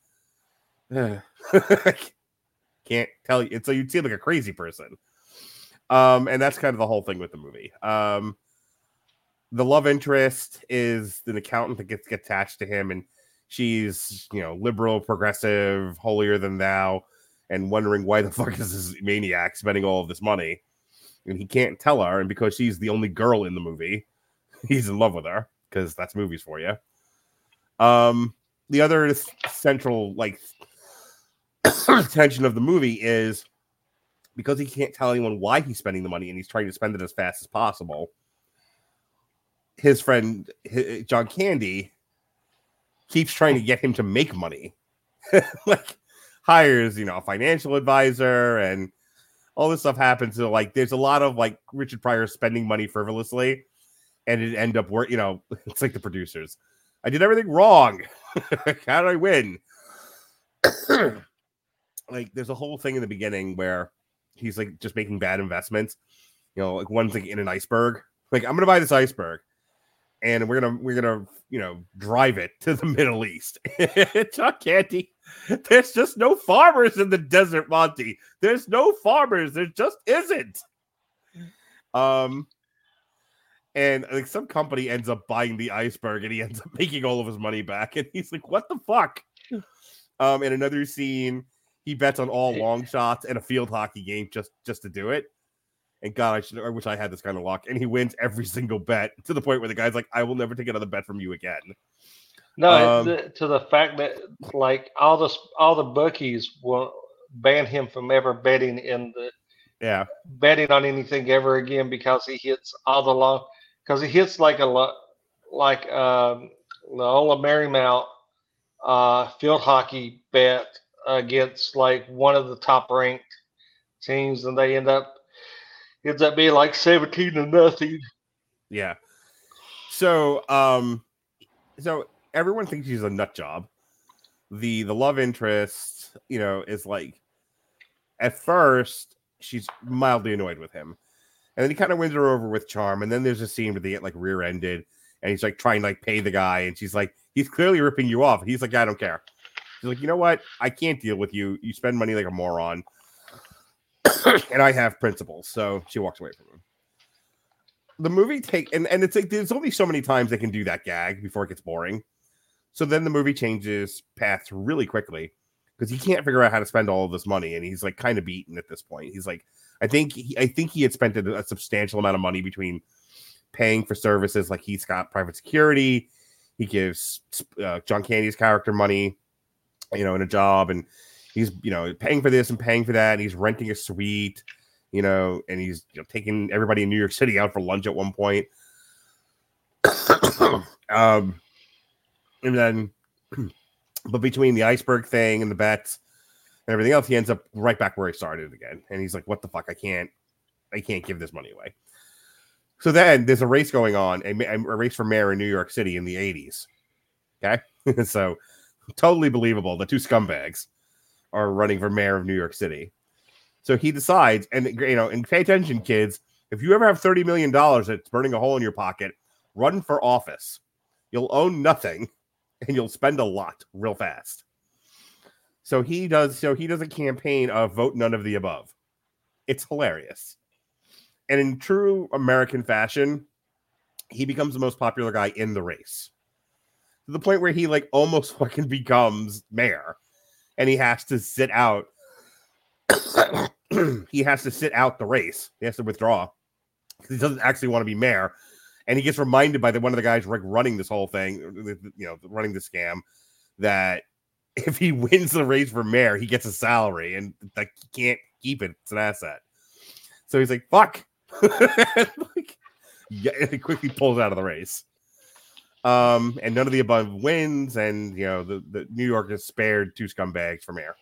Can't tell you. And so you'd seem like a crazy person. And that's kind of the whole thing with the movie. The love interest is an accountant that gets attached to him, and she's, liberal, progressive, holier than thou, and wondering why the fuck is this maniac spending all of this money. And he can't tell her, and because she's the only girl in the movie, he's in love with her, because that's movies for you. The other central, tension of the movie is because he can't tell anyone why he's spending the money and he's trying to spend it as fast as possible. His friend, John Candy, keeps trying to get him to make money. Hires, a financial advisor, and all this stuff happens. So, there's a lot of, Richard Pryor spending money frivolously, and it end up it's like the producers. I did everything wrong. How did I win? There's a whole thing in the beginning where he's just making bad investments. One's in an iceberg. I'm gonna buy this iceberg, and we're gonna drive it to the Middle East. Chuck Candy, there's just no farmers in the desert, Monty. There's no farmers. There just isn't. And some company ends up buying the iceberg, and he ends up making all of his money back. And he's like, "What the fuck?" In another scene, he bets on all long shots in a field hockey game just to do it. And God, I wish I had this kind of luck. And he wins every single bet to the point where the guy's like, "I will never take another bet from you again." No, to the fact that all the bookies will ban him from ever betting betting on anything ever again because he hits all the long. Because he hits the Ola Marymount field hockey bet against one of the top ranked teams, and they end up Ends up being like 17-0. Yeah. So so everyone thinks she's a nut job. The love interest, is like, at first she's mildly annoyed with him, and then he kind of wins her over with charm. And then there's a scene where they get like rear-ended, and he's like trying to like pay the guy, and she's like, he's clearly ripping you off. And he's like, I don't care. She's like, you know what? I can't deal with you. You spend money like a moron, and I have principles. So she walks away from him. The movie and it's like there's only so many times they can do that gag before it gets boring. So then the movie changes paths really quickly because he can't figure out how to spend all of this money, and he's like kind of beaten at this point. He's like, I think he had spent a substantial amount of money between paying for services like he's got private security. He gives John Candy's character money, in a job, and he's paying for this and paying for that, and he's renting a suite. And he's taking everybody in New York City out for lunch at one point. And then, but between the iceberg thing and the bets and everything else, he ends up right back where he started again. And he's like, what the fuck? I can't give this money away. So then there's a race going on, a race for mayor in New York City in the 80s. Okay. So totally believable. The two scumbags are running for mayor of New York City. So he decides, and pay attention, kids. If you ever have $30 million that's burning a hole in your pocket, run for office. You'll own nothing, and you'll spend a lot real fast. So he does a campaign of vote none of the above. It's hilarious. And in true American fashion, he becomes the most popular guy in the race. To the point where he like almost fucking becomes mayor. And he has to sit out. He has to sit out the race. He has to withdraw. He doesn't actually want to be mayor. And he gets reminded by one of the guys running this whole thing, running the scam, that if he wins the race for mayor, he gets a salary, and like he can't keep it. It's an asset. So he's like, fuck. He quickly pulls out of the race. And none of the above wins, and the New York is spared two scumbags for mayor.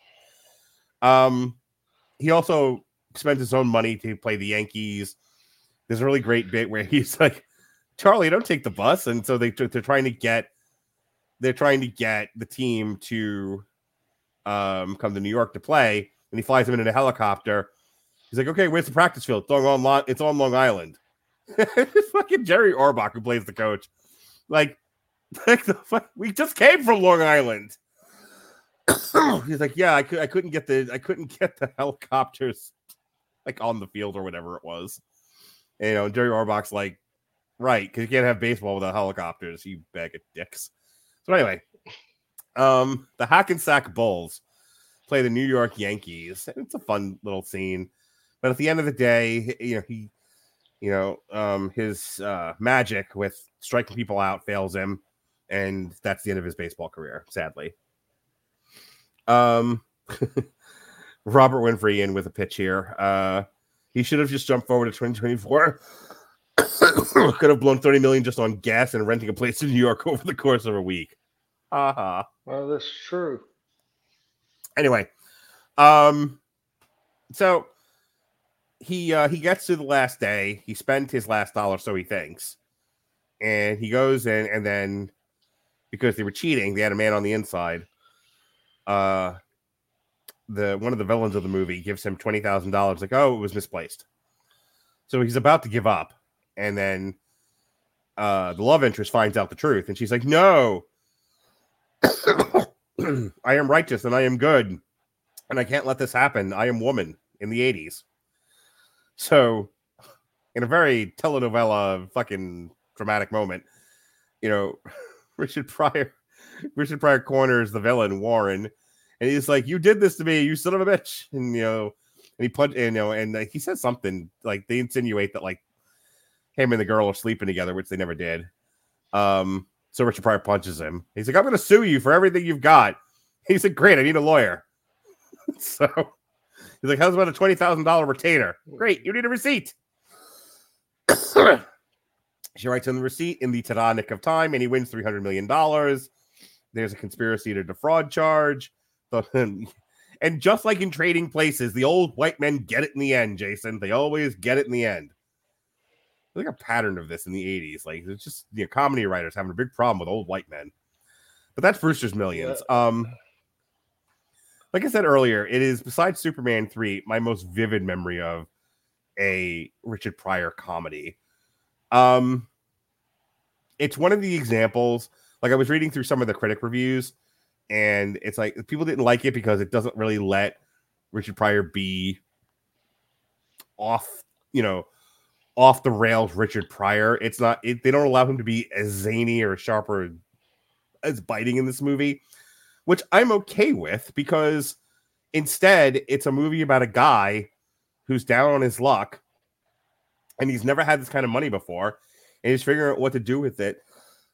He also spends his own money to play the Yankees. There's a really great bit where he's like, Charlie, don't take the bus. And so they're trying to get the team to come to New York to play, and he flies them in a helicopter. He's like, okay, where's the practice field? It's on Long Island. It's fucking Jerry Orbach who plays the coach. Like the fuck, we just came from Long Island. He's like, yeah, I couldn't get the helicopters like on the field or whatever it was. And, Jerry Orbach's like, right, because you can't have baseball without helicopters, you bag of dicks. So anyway, the Hackensack Bulls play the New York Yankees. It's a fun little scene, but at the end of the day, his magic with striking people out fails him, and that's the end of his baseball career, sadly. Robert Winfrey in with a pitch here. He should have just jumped forward to 2024. Could have blown $30 million just on gas and renting a place in New York over the course of a week. Well, that's true. Anyway, so he gets to the last day. He spent his last dollar, so he thinks, and he goes in, and then because they were cheating, they had a man on the inside. One of the villains of the movie gives him $20,000. Like, oh, it was misplaced. So he's about to give up, and then the love interest finds out the truth, and she's like, "No, I am righteous and I am good, and I can't let this happen. I am woman." In the 80s. So, in a very telenovela fucking dramatic moment, Richard Pryor corners the villain Warren, and he's like, "You did this to me, you son of a bitch." And and he says something like, they insinuate that like him and the girl are sleeping together, which they never did. So Richard Pryor punches him. He's like, "I'm going to sue you for everything you've got." He's like, "Great, I need a lawyer." So he's like, "How's about a $20,000 retainer?" "Great, you need a receipt." She writes him the receipt in the ta-da nick of time, and he wins $300 million. There's a conspiracy to defraud charge. And just like in Trading Places, the old white men get it in the end, Jason. They always get it in the end. There's like a pattern of this in the 80s. Like, it's just, comedy writers having a big problem with old white men. But that's Brewster's Millions. Like I said earlier, it is, besides Superman 3, my most vivid memory of a Richard Pryor comedy. It's one of the examples, like I was reading through some of the critic reviews, and it's like people didn't like it because it doesn't really let Richard Pryor be off the rails Richard Pryor. It's not, they don't allow him to be as zany or sharp or as biting in this movie, which I'm okay with, because instead it's a movie about a guy who's down on his luck and he's never had this kind of money before, and he's figuring out what to do with it.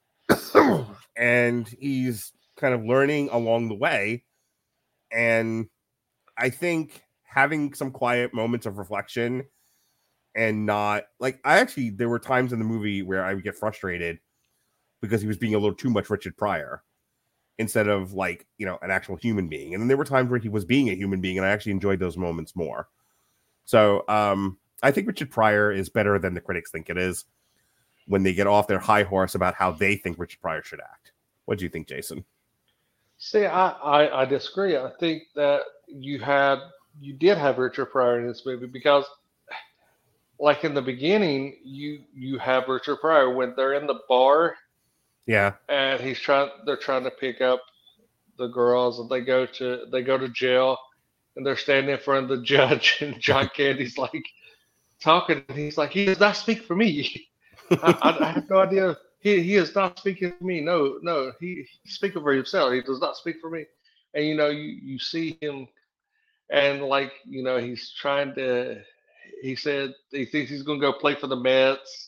And he's kind of learning along the way. And I think having some quiet moments of reflection and not like, there were times in the movie where I would get frustrated because he was being a little too much Richard Pryor instead of like, an actual human being. And then there were times where he was being a human being, and I actually enjoyed those moments more. So I think Richard Pryor is better than the critics think it is when they get off their high horse about how they think Richard Pryor should act. What do you think, Jason? See, I disagree. I think that you did have Richard Pryor in this movie because, like in the beginning, you have Richard Pryor when they're in the bar. Yeah. And they're trying to pick up the girls, and they go to jail, and they're standing in front of the judge, and John Candy's like talking, and he's like, he does not speak for me. I have no idea. He is not speaking for me. No, he's speaking for himself. He does not speak for me. And you see him, and like he's trying to. He said he thinks he's going to go play for the Mets.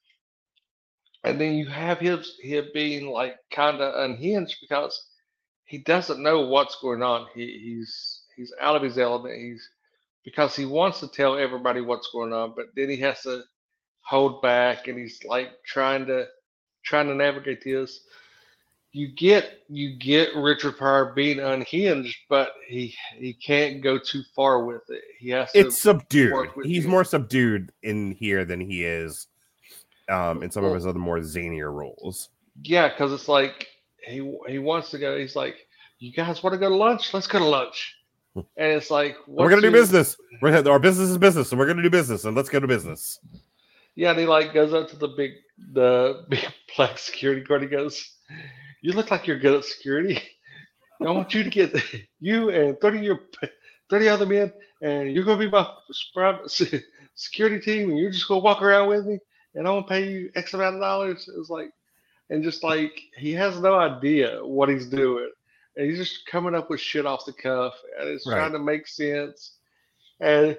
And then you have him being like kind of unhinged because he doesn't know what's going on. He's out of his element. Because he wants to tell everybody what's going on, but then he has to hold back, and he's like trying to navigate this. You get Richard Pryor being unhinged, but he can't go too far with it. He has to. It's subdued. He's more subdued in here than he is in some of his other more zanier roles. Yeah, because it's like he wants to go. He's like, "You guys want to go to lunch? Let's go to lunch." And it's like, we're gonna do business. Our business is business, so we're gonna do business, and let's go to business. Yeah, and he like goes up to the big black security guard. He goes, "You look like you're good at security. I want you to get you and 30 other men, and you're gonna be my security team, and you're just gonna walk around with me, and I'm gonna pay you X amount of dollars." It's like, and just like he has no idea what he's doing, and he's just coming up with shit off the cuff, and it's trying to make sense, and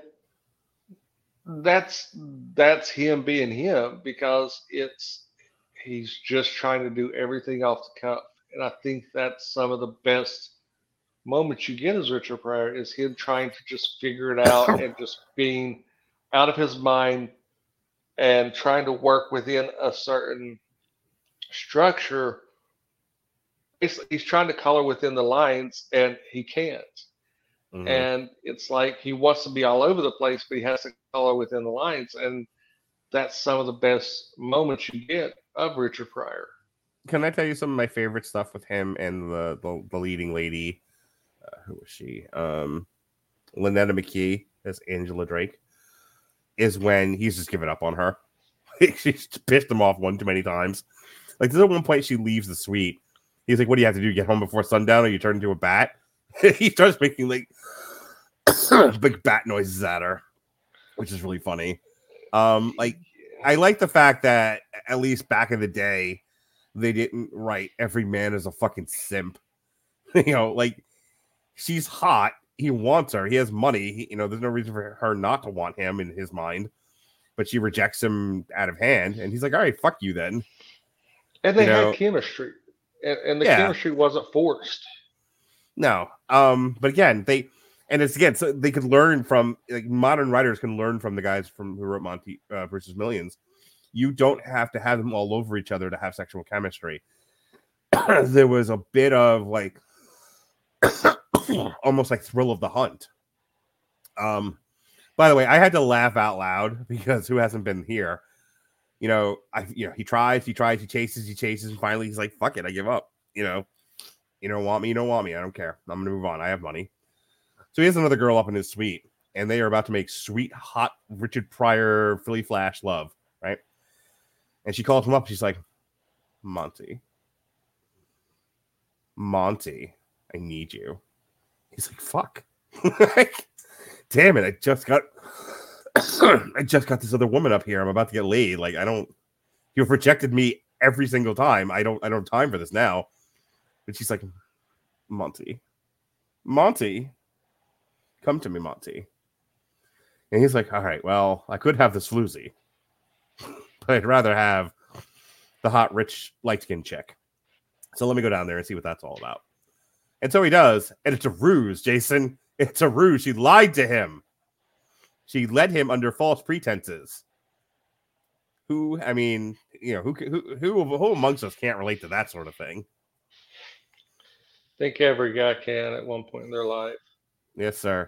that's him being him, because he's just trying to do everything off the cuff. And I think that's some of the best moments you get as Richard Pryor, is him trying to just figure it out and just being out of his mind and trying to work within a certain structure. He's trying to color within the lines, and he can't. Mm-hmm. And it's like he wants to be all over the place, but he has to color within the lines. And that's some of the best moments you get of Richard Pryor. Can I tell you some of my favorite stuff with him and the leading lady? Who was she? Lynetta McKee as Angela Drake. Is when he's just given up on her. She's pissed him off one too many times. Like, there's at one point she leaves the suite. He's like, "What do you have to do? Get home before sundown, or you turn into a bat?" He starts making like big bat noises at her, which is really funny. Like, I like the fact that at least back in the day, they didn't write every man as a fucking simp. Like, she's hot. He wants her. He has money. There's no reason for her not to want him in his mind. But she rejects him out of hand, and he's like, "All right, fuck you then." And they had chemistry, and the chemistry wasn't forced. No, but again, so they could learn from, like, modern writers can learn from the guys who wrote Monty Brewster's Millions. You don't have to have them all over each other to have sexual chemistry. There was a bit of like almost like Thrill of the Hunt. By the way, I had to laugh out loud because who hasn't been here? He tries, he chases, and finally he's like, fuck it, I give up. You don't want me, I don't care. I'm gonna move on. I have money. So he has another girl up in his suite, and they are about to make sweet, hot Richard Pryor Philly Flash love, right? And she calls him up, she's like, Monty, I need you. He's like, fuck. Damn it, I just got this other woman up here. I'm about to get laid. Like, you've rejected me every single time. I don't have time for this now. And she's like, Monty, come to me, Monty. And he's like, all right, well, I could have this floozy, but I'd rather have the hot, rich, light-skinned chick. So let me go down there and see what that's all about. And so he does, and it's a ruse, Jason. It's a ruse. She lied to him. She led him under false pretenses. Who amongst us can't relate to that sort of thing? I think every guy can at one point in their life. Yes, sir.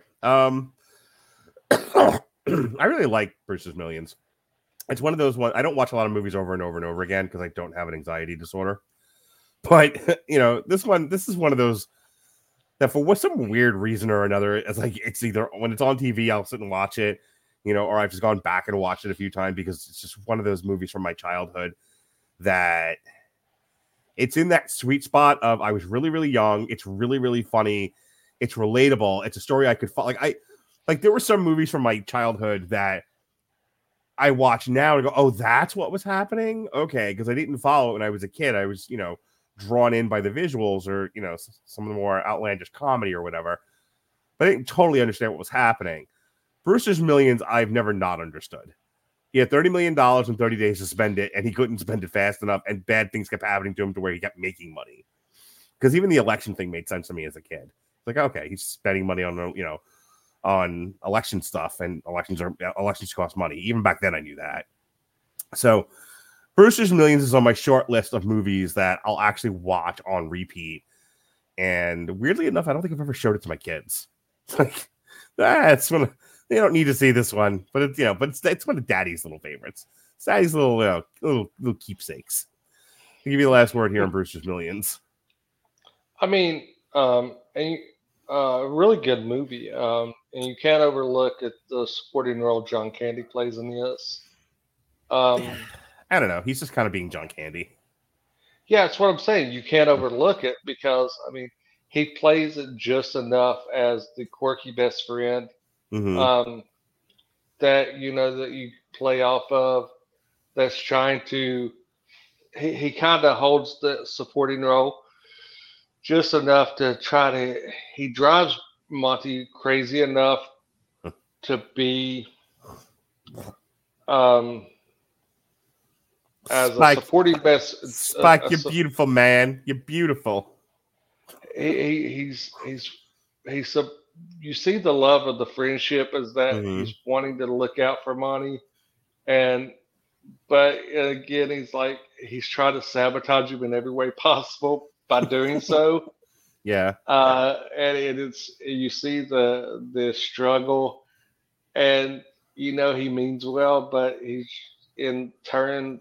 I really like Brewster's Millions. It's one of those ones. I don't watch a lot of movies over and over and over again because I don't have an anxiety disorder. But this is one of those that for some weird reason or another, it's either when it's on TV, I'll sit and watch it, or I've just gone back and watched it a few times because it's just one of those movies from my childhood that it's in that sweet spot of I was really, really young. It's really, really funny. It's relatable. It's a story I could follow. There were some movies from my childhood that I watch now and go, oh, that's what was happening? Okay, because I didn't follow it when I was a kid. I was, drawn in by the visuals or, some of the more outlandish comedy or whatever. But I didn't totally understand what was happening. Brewster's Millions, I've never not understood. He had $30 million in 30 days to spend it, and he couldn't spend it fast enough, and bad things kept happening to him to where he kept making money. Because even the election thing made sense to me as a kid. It's like, okay, he's spending money on election stuff, and elections cost money. Even back then, I knew that. So Brewster's Millions is on my short list of movies that I'll actually watch on repeat. And weirdly enough, I don't think I've ever showed it to my kids. It's like, that's one of, they don't need to see this one, but it's one of Daddy's little favorites. It's Daddy's little keepsakes. I'll give you the last word here on Brewster's Millions. I mean, really good movie. And you can't overlook at the supporting role John Candy plays in this. I don't know. He's just kind of being John Candy. Yeah, that's what I'm saying. You can't overlook it because, he plays it just enough as the quirky best friend that, that you play off of, that's trying to, he kind of holds the supporting role just enough to try to, he drives Monty crazy enough to be, as Spike, a supporting best. Spike, you're beautiful, man. You're beautiful. He's you see the love of the friendship is that he's wanting to look out for Monty, but again he's trying to sabotage him in every way possible by doing so. Yeah. And it's you see the struggle, and he means well, but he's in turn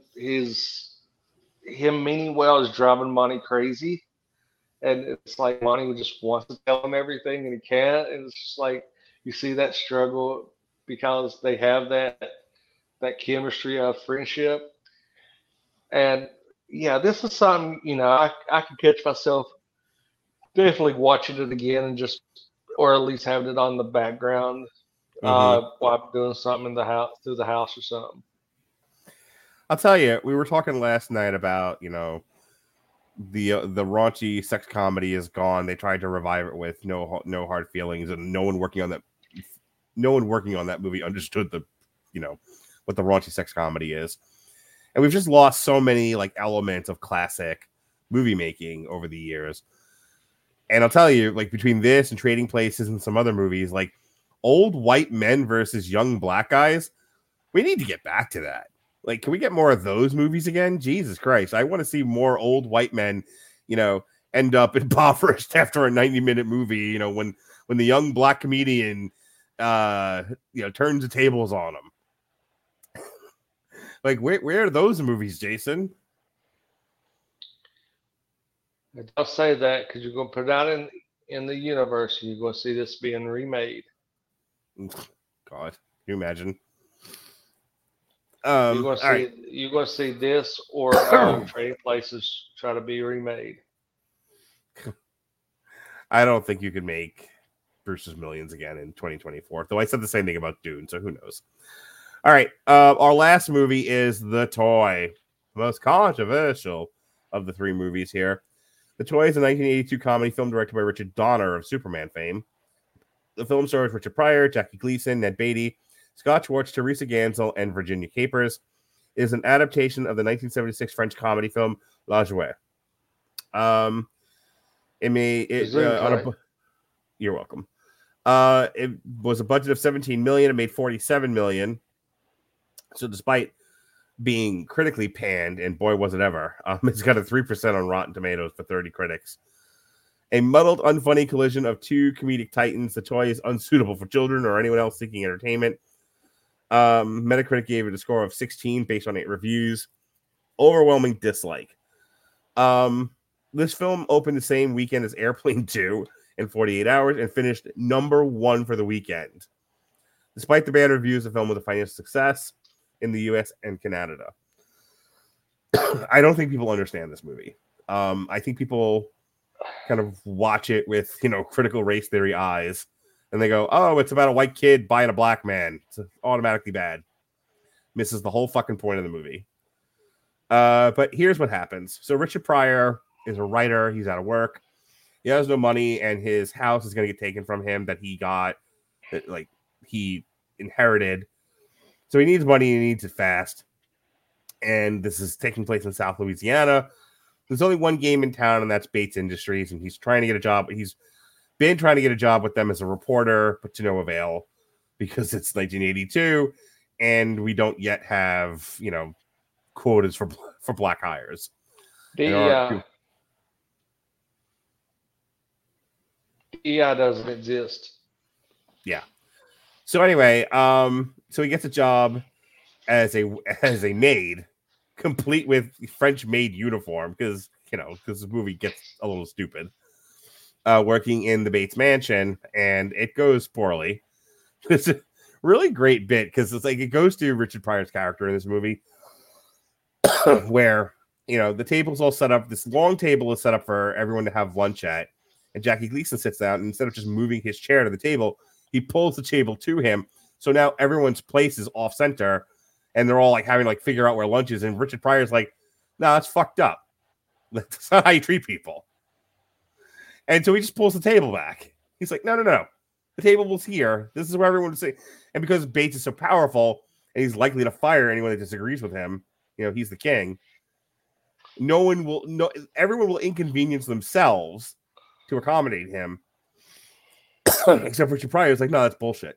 him meaning well is driving Monty crazy. And it's like Monty just wants to tell him everything and he can't. And it's just like you see that struggle because they have that chemistry of friendship. And yeah, this is something, I can catch myself definitely watching it again and or at least having it on the background while I'm doing something in the house, through the house or something. I'll tell you, we were talking last night about, the raunchy sex comedy is gone. They tried to revive it with no hard feelings, and no one working on that movie understood what the raunchy sex comedy is. And we've just lost so many elements of classic movie making over the years. And I'll tell you, between this and Trading Places and some other movies, old white men versus young black guys, we need to get back to that. Can we get more of those movies again? Jesus Christ. I want to see more old white men, end up impoverished after a 90-minute movie. You know, when the young black comedian, turns the tables on him. Like, where are those movies, Jason? I'll say that because you're going to put it out in the universe, and you're going to see this being remade. God, can you imagine? You're going to see this or Trading Places try to be remade. I don't think you could make Bruce's Millions again in 2024. Though I said the same thing about Dune, so who knows? All right, our last movie is The Toy, the most controversial of the three movies here. The Toy is a 1982 comedy film directed by Richard Donner of Superman fame. The film stars Richard Pryor, Jackie Gleason, Ned Beatty, Scott Schwartz, Teresa Gansel, and Virginia Capers. It is an adaptation of the 1976 French comedy film La Jouet. You're welcome. It was a budget of $17 million. It made $47 million. So despite being critically panned, and boy was it ever, it's got a 3% on Rotten Tomatoes for 30 critics. A muddled, unfunny collision of two comedic titans. The Toy is unsuitable for children or anyone else seeking entertainment. Metacritic gave it a score of 16 based on 8 reviews. Overwhelming dislike. This film opened the same weekend as Airplane 2 in 48 hours and finished number 1 for the weekend. Despite the bad reviews, the film was a financial success in the US and Canada. I don't think people understand this movie. I think people kind of watch it with, critical race theory eyes, and they go, oh, it's about a white kid buying a black man. It's automatically bad. Misses the whole fucking point of the movie. But here's what happens. So Richard Pryor is a writer. He's out of work. He has no money, and his house is going to get taken from him that he inherited. So he needs money, and he needs it fast. And this is taking place in South Louisiana. There's only one game in town, and that's Bates Industries, and he's trying to get a job. He's been trying to get a job with them as a reporter, but to no avail because it's 1982, and we don't yet have, quotas for black hires. DEI doesn't exist. Yeah. So anyway, so he gets a job as a maid, complete with French maid uniform, because the movie gets a little stupid. Working in the Bates mansion, and it goes poorly. It's a really great bit because it's like it goes to Richard Pryor's character in this movie, where the table's all set up. This long table is set up for everyone to have lunch at, and Jackie Gleason sits down, and instead of just moving his chair to the table, he pulls the table to him. So now everyone's place is off center, and they're all having to figure out where lunch is. And Richard Pryor's like, "No, that's fucked up. That's not how you treat people." And so he just pulls the table back. He's like, no. The table was here. This is where everyone would say. And because Bates is so powerful and he's likely to fire anyone that disagrees with him, he's the king. Everyone will inconvenience themselves to accommodate him. Except Richard Pryor is like, no, that's bullshit.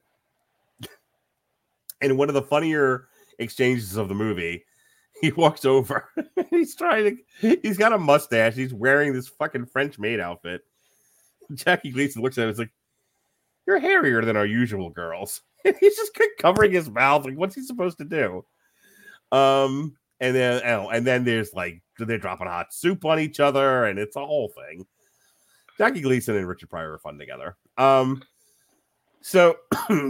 And one of the funnier exchanges of the movie, he walks over. He's got a mustache. He's wearing this fucking French maid outfit. Jackie Gleason looks at him and is like, you're hairier than our usual girls. And he's just covering his mouth. Like, what's he supposed to do? And then there's they're dropping hot soup on each other, and it's a whole thing. Jackie Gleason and Richard Pryor are fun together. So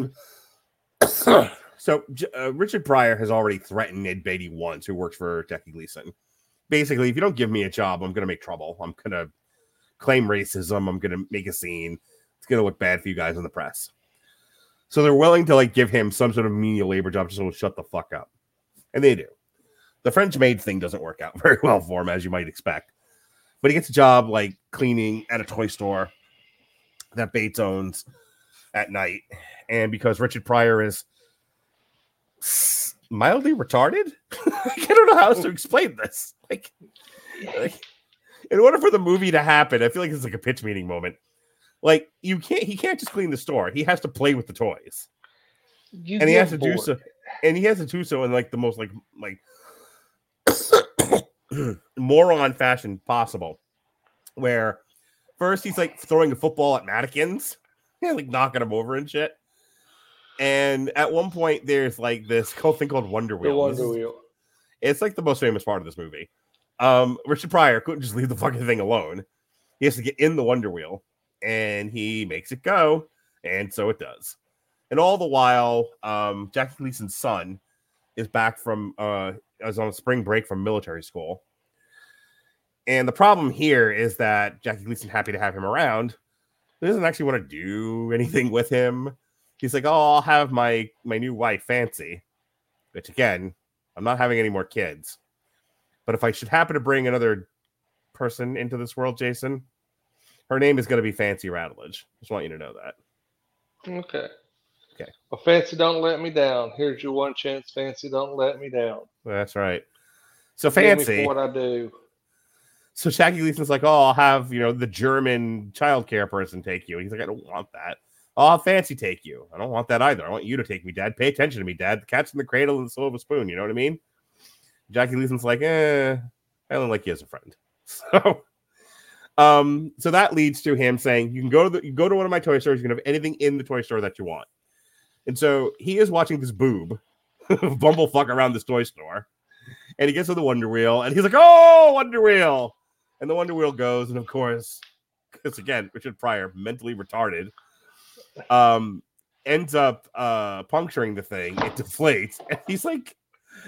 Richard Pryor has already threatened Ned Beatty once, who works for Jackie Gleason. Basically, if you don't give me a job, I'm going to make trouble. I'm going to claim racism. I'm going to make a scene. It's going to look bad for you guys in the press. So they're willing to give him some sort of menial labor job just to shut the fuck up. And they do. The French maid thing doesn't work out very well for him, as you might expect. But he gets a job cleaning at a toy store that Bates owns at night. And because Richard Pryor is mildly retarded, I don't know how else to explain this. In order for the movie to happen, I feel like it's a pitch meeting moment. He can't just clean the store. He has to play with the toys. He has to do so in the most moron fashion possible. where first he's like throwing a football at mannequins, like knocking them over and shit. And at one point, there's like this whole thing called Wonder Wheel. The Wonder Wheel. It's like the most famous part of this movie. Richard Pryor couldn't just leave the fucking thing alone. He has to get in the Wonder Wheel, and he makes it go, and so it does. And all the while, Jackie Gleason's son is back from is on spring break from military school. And the problem here is that Jackie Gleason, happy to have him around, doesn't actually want to do anything with him. He's like, oh, I'll have my new wife, Fancy. Which, again, I'm not having any more kids. But if I should happen to bring another person into this world, Jason, her name is going to be Fancy Rattledge. Just want you to know that. Okay. Okay. Well, Fancy, don't let me down. Here's your one chance, Fancy. Don't let me down. That's right. So Forgive me Fancy, for what I do. So Jackie Gleason's like, oh, I'll have, the German childcare person take you. And he's like, I don't want that. I'll have Fancy take you. I don't want that either. I want you to take me, Dad. Pay attention to me, Dad. The cat's in the cradle and the soul of a spoon. You know what I mean? Jackie Gleason's like, I only like you as a friend. So that leads to him saying, you can go to one of my toy stores. You can have anything in the toy store that you want. And so he is watching this boob bumblefuck around this toy store. And he gets to the Wonder Wheel, and he's like, oh, Wonder Wheel. And the Wonder Wheel goes, and of course, because again, Richard Pryor, mentally retarded, ends up puncturing the thing. It deflates, and he's like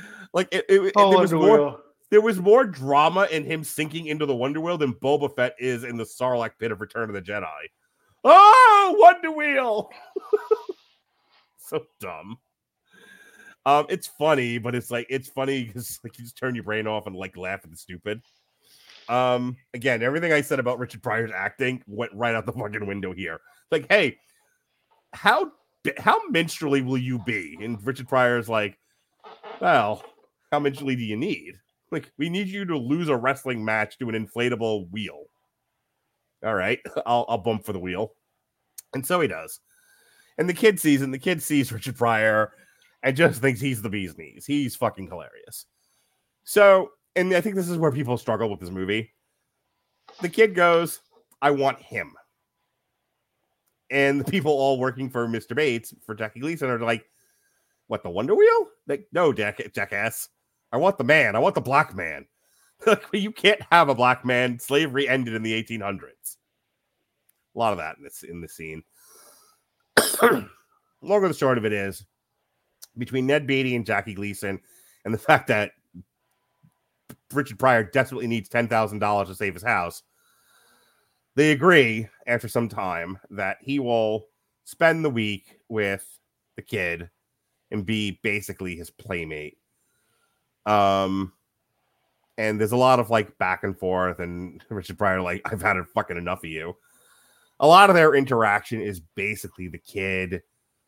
there was more drama in him sinking into the Wonder Wheel than Boba Fett is in the Sarlacc pit of Return of the Jedi. Oh, Wonder Wheel! So dumb. It's funny, but it's funny because you just turn your brain off and laugh at the stupid. Again, everything I said about Richard Pryor's acting went right out the fucking window here. Like, hey, how minstrelly will you be? And Richard Pryor's like, well, how minstrelly do you need? Like, we need you to lose a wrestling match to an inflatable wheel. All right, I'll bump for the wheel. And so he does. And the kid sees Richard Pryor and just thinks he's the bee's knees. He's fucking hilarious. So, and I think this is where people struggle with this movie. The kid goes, I want him. And the people all working for Mr. Bates, for Jackie Gleason, are like, what, the Wonder Wheel? Like, no, jackass. I want the man. I want the black man. Like, you can't have a black man. Slavery ended in the 1800s. A lot of that in this scene. Long or the short of it is, between Ned Beatty and Jackie Gleason, and the fact that Richard Pryor desperately needs $10,000 to save his house, they agree after some time that he will spend the week with the kid and be basically his playmate. And there's a lot of back and forth, and Richard Pryor I've had fucking enough of you. A lot of their interaction is basically the kid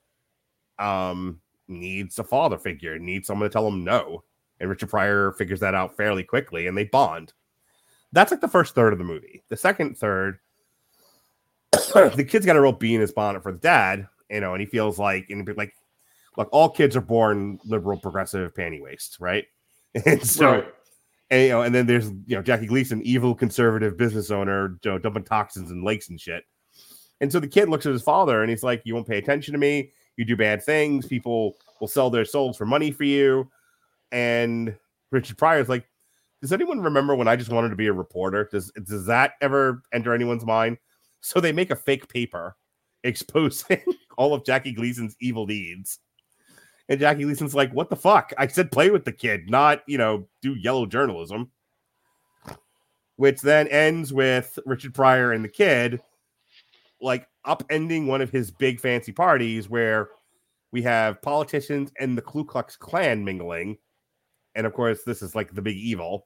needs a father figure, needs someone to tell him no. And Richard Pryor figures that out fairly quickly, and they bond. That's the first third of the movie. The second third, the kid's got a real bee in his bonnet for the dad, and he feels look, all kids are born liberal, progressive, panty waist, right? And so, right. And then there's Jackie Gleason, evil conservative business owner, dumping toxins in lakes and shit. And so the kid looks at his father and he's like, you won't pay attention to me. You do bad things. People will sell their souls for money for you. And Richard Pryor's like, does anyone remember when I just wanted to be a reporter? Does that ever enter anyone's mind? So they make a fake paper exposing all of Jackie Gleason's evil deeds. And Jackie Gleason's like, what the fuck? I said play with the kid, not, do yellow journalism. Which then ends with Richard Pryor and the kid upending one of his big fancy parties where we have politicians and the Ku Klux Klan mingling. And of course, this is the big evil.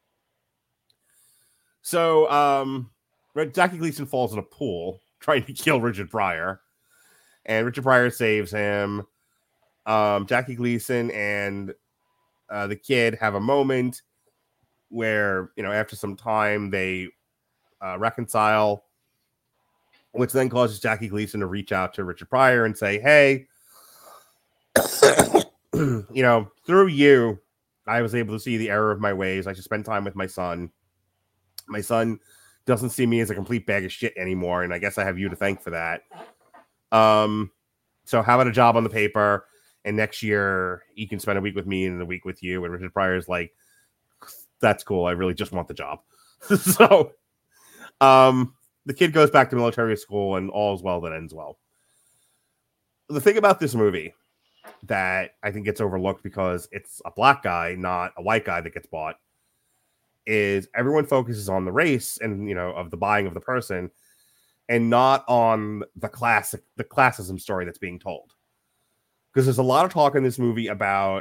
So Jackie Gleason falls in a pool trying to kill Richard Pryor. And Richard Pryor saves him. Jackie Gleason and the kid have a moment where, after some time they reconcile, which then causes Jackie Gleason to reach out to Richard Pryor and say, hey, through you, I was able to see the error of my ways. I should spend time with my son. My son doesn't see me as a complete bag of shit anymore, and I guess I have you to thank for that. So having a job on the paper, and next year you can spend a week with me and a week with you, and Richard Pryor's like, that's cool, I really just want the job. So the kid goes back to military school, and all is well that ends well. The thing about this movie that I think gets overlooked because it's a black guy, not a white guy that gets bought, is everyone focuses on the race and, of the buying of the person, and not on the classism story that's being told. Because there's a lot of talk in this movie about,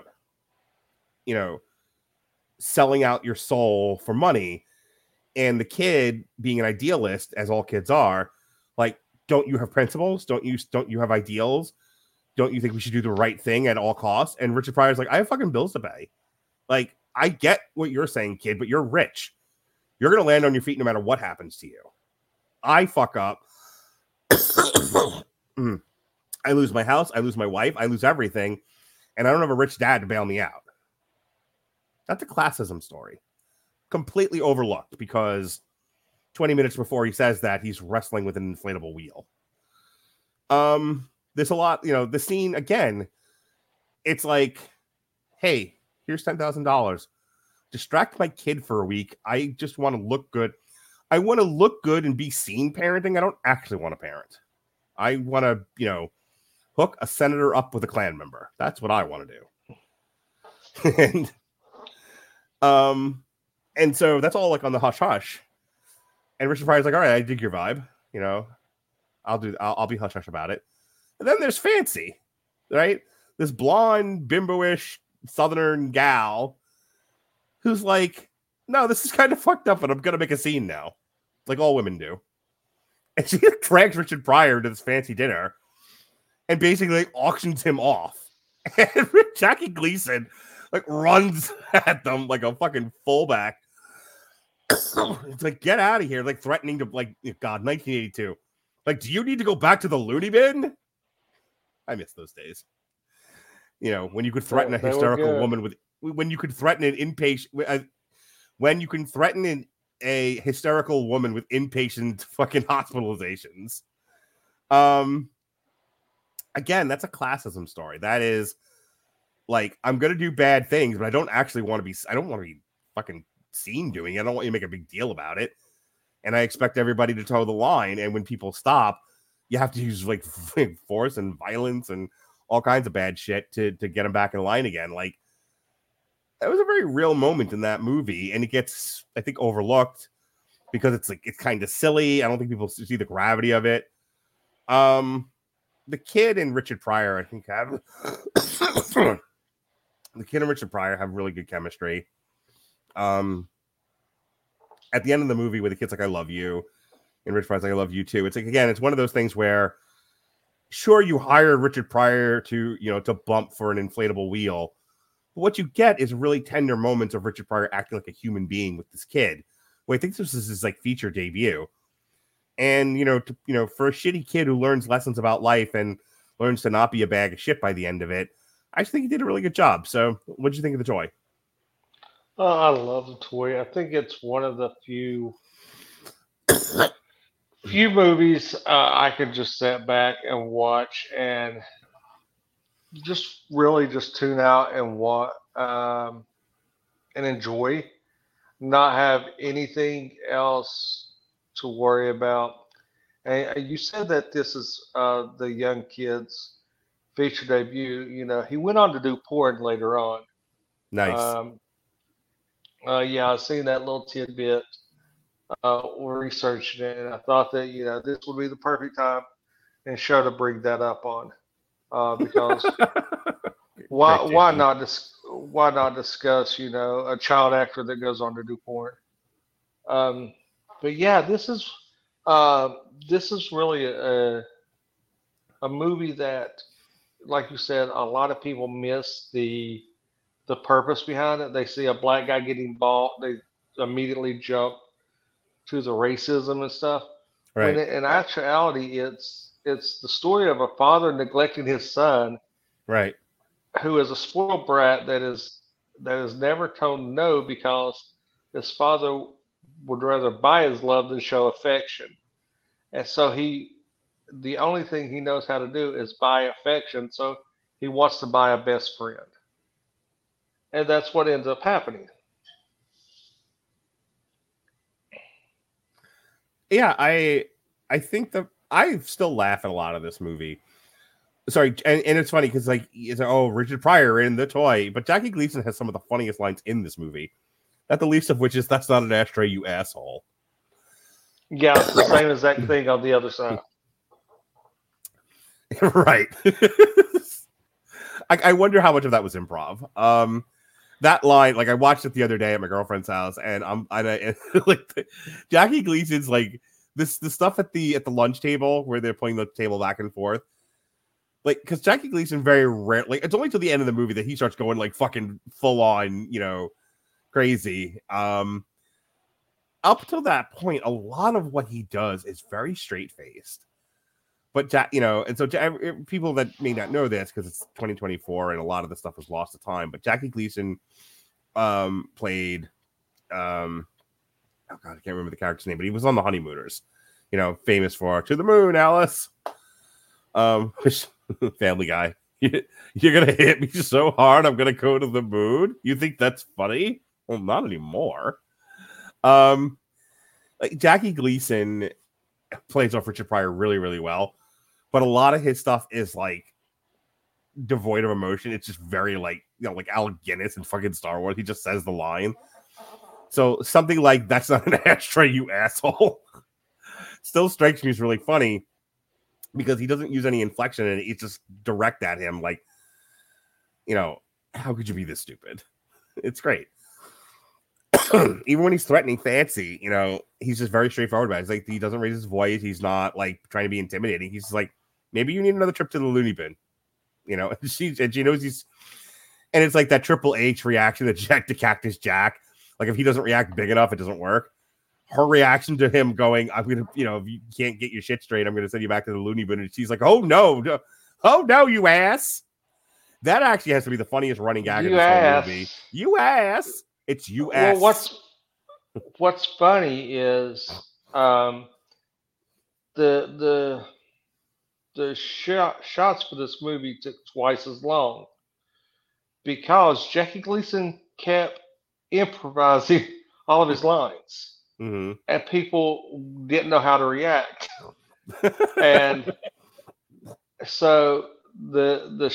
selling out your soul for money, and the kid being an idealist, as all kids are, like, don't you have principles? Don't you have ideals? Don't you think we should do the right thing at all costs? And Richard Pryor's like, I have fucking bills to pay. Like, I get what you're saying, kid, but you're rich. You're going to land on your feet no matter what happens to you. I fuck up. I lose my house. I lose my wife. I lose everything. And I don't have a rich dad to bail me out. That's a classism story. Completely overlooked because 20 minutes before he says that, he's wrestling with an inflatable wheel. There's a lot, the scene, again, it's like, hey, here's $10,000. Distract my kid for a week. I just want to look good. I want to look good and be seen parenting. I don't actually want to parent. I want to, hook a senator up with a Klan member. That's what I want to do. And so that's all like on the hush hush. And Richard Pryor's like, all right, I dig your vibe. I'll be hush hush about it. And then there's Fancy, right? This blonde, bimbo-ish Southern gal who's like, no, this is kind of fucked up, and I'm going to make a scene now, like all women do. And she drags Richard Pryor to this fancy dinner and basically auctions him off. And Jackie Gleason runs at them like a fucking fullback. It's like, get out of here, threatening to, God, 1982. Do you need to go back to the loony bin? I miss those days. When you could threaten a hysterical woman when you could threaten an inpatient, when you can threaten a hysterical woman with inpatient fucking hospitalizations. Again, that's a classism story. That is I'm going to do bad things, but I don't actually want to be, I don't want to be fucking seen doing it. I don't want you to make a big deal about it. And I expect everybody to toe the line. And when people stop, you have to use force and violence and all kinds of bad shit to get them back in line again. That was a very real moment in that movie. And it gets, I think, overlooked because it's kind of silly. I don't think people see the gravity of it. The kid and Richard Pryor, I think, have the kid and Richard Pryor have really good chemistry. At the end of the movie where the kid's like, I love you. And Richard Pryor's like, I love you too. It's again, it's one of those things where, sure, you hire Richard Pryor to, to bump for an inflatable wheel. But what you get is really tender moments of Richard Pryor acting like a human being with this kid. Well, I think this is his feature debut. And, for a shitty kid who learns lessons about life and learns to not be a bag of shit by the end of it, I just think he did a really good job. So what did you think of The Toy? I love The Toy. I think it's one of the few movies I could just sit back and watch and just really just tune out and watch and enjoy, not have anything else to worry about. And you said that this is the young kid's feature debut. He went on to do porn later on. Nice. Yeah, I've seen that little tidbit. Researching it, and I thought that this would be the perfect time and show to bring that up on, because why not discuss a child actor that goes on to do porn. But yeah, this is really a movie that, like you said, a lot of people miss the purpose behind it. They see a black guy getting bought, they immediately jump to the racism and stuff. Right. When in actuality, it's the story of a father neglecting his son, right, who is a spoiled brat that is never told no because his father would rather buy his love than show affection. And so the only thing he knows how to do is buy affection. So he wants to buy a best friend. And that's what ends up happening. Yeah, I think I still laugh at a lot of this movie. Sorry, and it's funny because Richard Pryor in The Toy, but Jackie Gleason has some of the funniest lines in this movie. Not the least of which is, "That's not an ashtray, you asshole." Yeah, it's the same exact thing on the other side. Right. I wonder how much of that was improv. That line, like, I watched it the other day at my girlfriend's house, and Jackie Gleason's like the stuff at the lunch table where they're playing the table back and forth. Like, because Jackie Gleason very rarely, it's only till the end of the movie that he starts going like fucking full on, crazy. Up till that point, a lot of what he does is very straight faced. But and so people that may not know this because it's 2024 and a lot of the stuff was lost to time. But Jackie Gleason played, oh god, I can't remember the character's name, but he was on The Honeymooners. Famous for "To the Moon, Alice." Family Guy. You're gonna hit me so hard, I'm gonna go to the moon. You think that's funny? Well, not anymore. Jackie Gleason plays off Richard Pryor really, really well. But a lot of his stuff is like devoid of emotion. It's just very like Alec Guinness in fucking Star Wars. He just says the line. So something like "That's not an ashtray, you asshole" still strikes me as really funny because he doesn't use any inflection and it's just direct at him. Like, how could you be this stupid? It's great. Even when he's threatening Fancy, he's just very straightforward about it. It's like he doesn't raise his voice. He's not like trying to be intimidating. He's just like, maybe you need another trip to the loony bin. And she knows he's, and it's like that Triple H reaction that Jack to Cactus Jack. Like, if he doesn't react big enough, it doesn't work. Her reaction to him going, "I'm gonna, if you can't get your shit straight, I'm gonna send you back to the loony bin." And she's like, "Oh no, you ass." That actually has to be the funniest running gag in this whole movie. You ass. It's you ass. Well, what's funny is the shots for this movie took twice as long because Jackie Gleason kept improvising all of his lines, and people didn't know how to react, and so the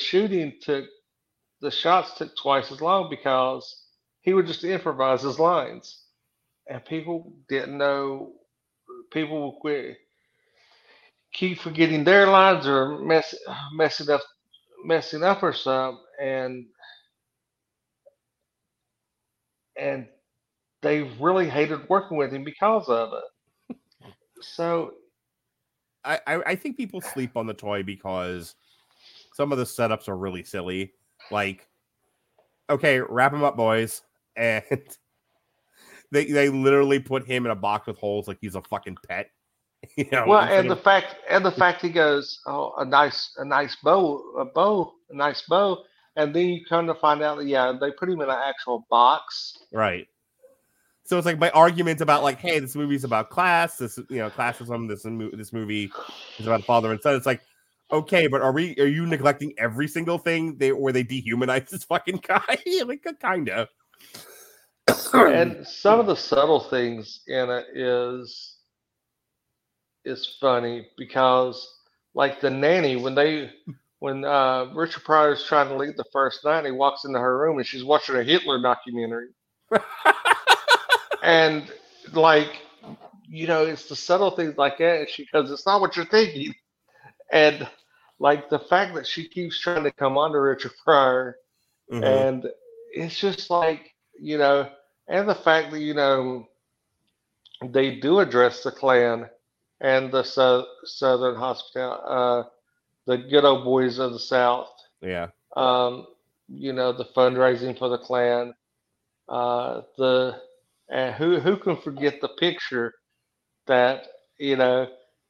shots took twice as long because he would just improvise his lines, and people didn't know. People would keep forgetting their lines or messing up or something, and they really hated working with him because of it. So, I think people sleep on The Toy because some of the setups are really silly. Like, okay, wrap him up, boys. And they literally put him in a box with holes like he's a fucking pet. Well, and the fact he goes, "Oh, a nice bow," and then you come to find out that they put him in an actual box. Right. So it's like my argument about like, hey, this movie's about class. This classism. This movie is about father and son. It's like, okay, but are you neglecting every single thing where they dehumanize this fucking guy? Like, kind of. And some of the subtle things in it is funny because, like, the nanny, when Richard Pryor's trying to leave the first night, he walks into her room and she's watching a Hitler documentary. And, like, it's the subtle things like that. And she goes, "It's not what you're thinking." And, like, the fact that she keeps trying to come on to Richard Pryor, and it's just like, and the fact that, they do address the Klan and the Southern hospitality, the good old boys of the South. Yeah. The fundraising for the Klan. And who can forget the picture that, and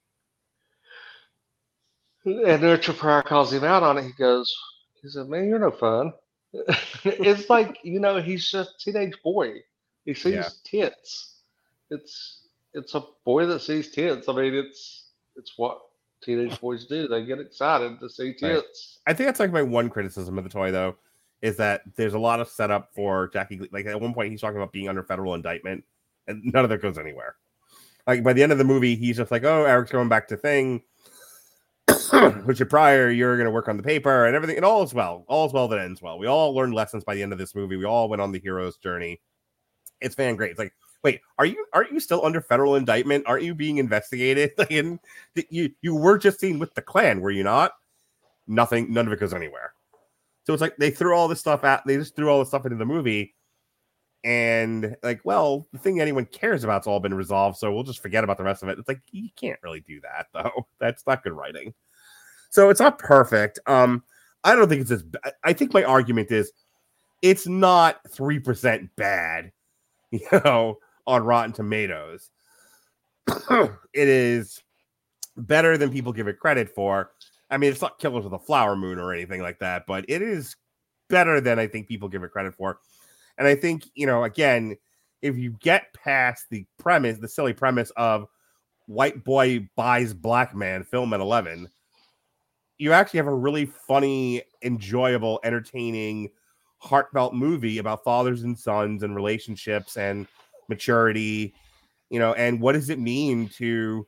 Richard Pryor calls him out on it. He said, "Man, you're no fun." It's like, he's just a teenage boy. He sees tits. it's a boy that sees tits. I mean, it's what teenage boys do. They get excited to see tits. Right. I think that's like my one criticism of the toy, though, is that there's a lot of setup for Jackie. Like at one point, he's talking about being under federal indictment, and none of that goes anywhere. Like by the end of the movie, he's just like, "Oh, Eric's going back to thing." Richard Pryor, you're going to work on the paper and everything, and all is well. All is well that ends well. We all learned lessons by the end of this movie. We all went on the hero's journey. It's fan great. It's like, wait, aren't you still under federal indictment? Aren't you being investigated? Like, and you were just seen with the Klan, were you not? Nothing. None of it goes anywhere. So it's like they threw all this stuff out. They just threw all this stuff into the movie, and like, well, the thing anyone cares about's all been resolved, so we'll just forget about the rest of it. It's like you can't really do that, though. That's not good writing. So it's not perfect. I don't think it's as bad. I think my argument is it's not 3% bad, on Rotten Tomatoes. It is better than people give it credit for. I mean, it's not Killers of the Flower Moon or anything like that, but it is better than I think people give it credit for. And I think, again, if you get past the premise, the silly premise of white boy buys black man film at 11, you actually have a really funny, enjoyable, entertaining, heartfelt movie about fathers and sons and relationships and maturity, and what does it mean to...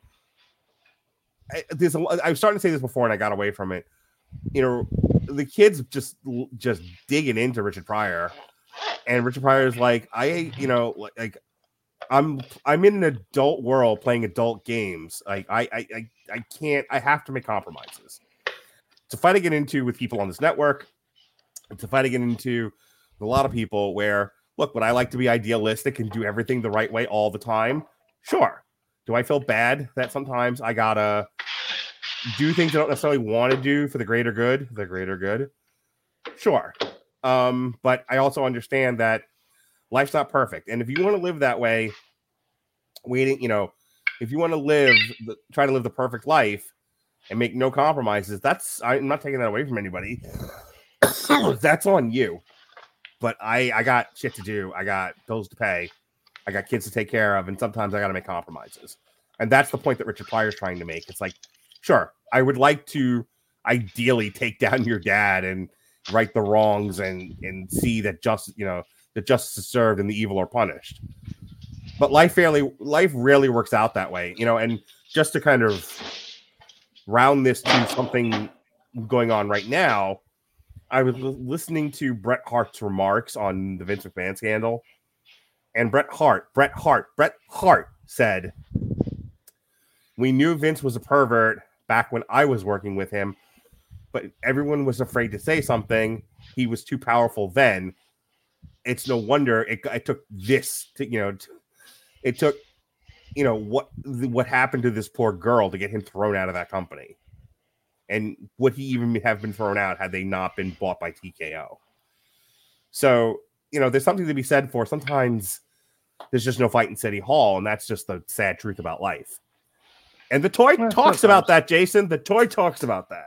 I was starting to say this before and I got away from it. The kids just digging into Richard Pryor, and Richard Pryor is like, I'm in an adult world playing adult games. Like I can't. I have to make compromises. It's a fight I get into with people on this network. It's a fight I get into with a lot of people where, look, would I like to be idealistic and do everything the right way all the time? Sure. Do I feel bad that sometimes I gotta do things I don't necessarily want to do for the greater good? The greater good? Sure. But I also understand that life's not perfect. And if you want to live that way, if you want to try to live the perfect life and make no compromises, I'm not taking that away from anybody. That's on you. But I got shit to do. I got bills to pay. I got kids to take care of. And sometimes I got to make compromises. And that's the point that Richard Pryor is trying to make. It's like, sure, I would like to ideally take down your dad and right the wrongs and see that justice is served and the evil are punished. But life rarely works out that way, and just to kind of round this to something going on right now, I was listening to Bret Hart's remarks on the Vince McMahon scandal, and Bret Hart said, "We knew Vince was a pervert back when I was working with him, but everyone was afraid to say something. He was too powerful then. It's no wonder it took this to, it took, what happened to this poor girl to get him thrown out of that company. And would he even have been thrown out had they not been bought by TKO? So, there's something to be said for sometimes there's just no fight in City Hall, and that's just the sad truth about life. And the toy talks about that, Jason. The toy talks about that.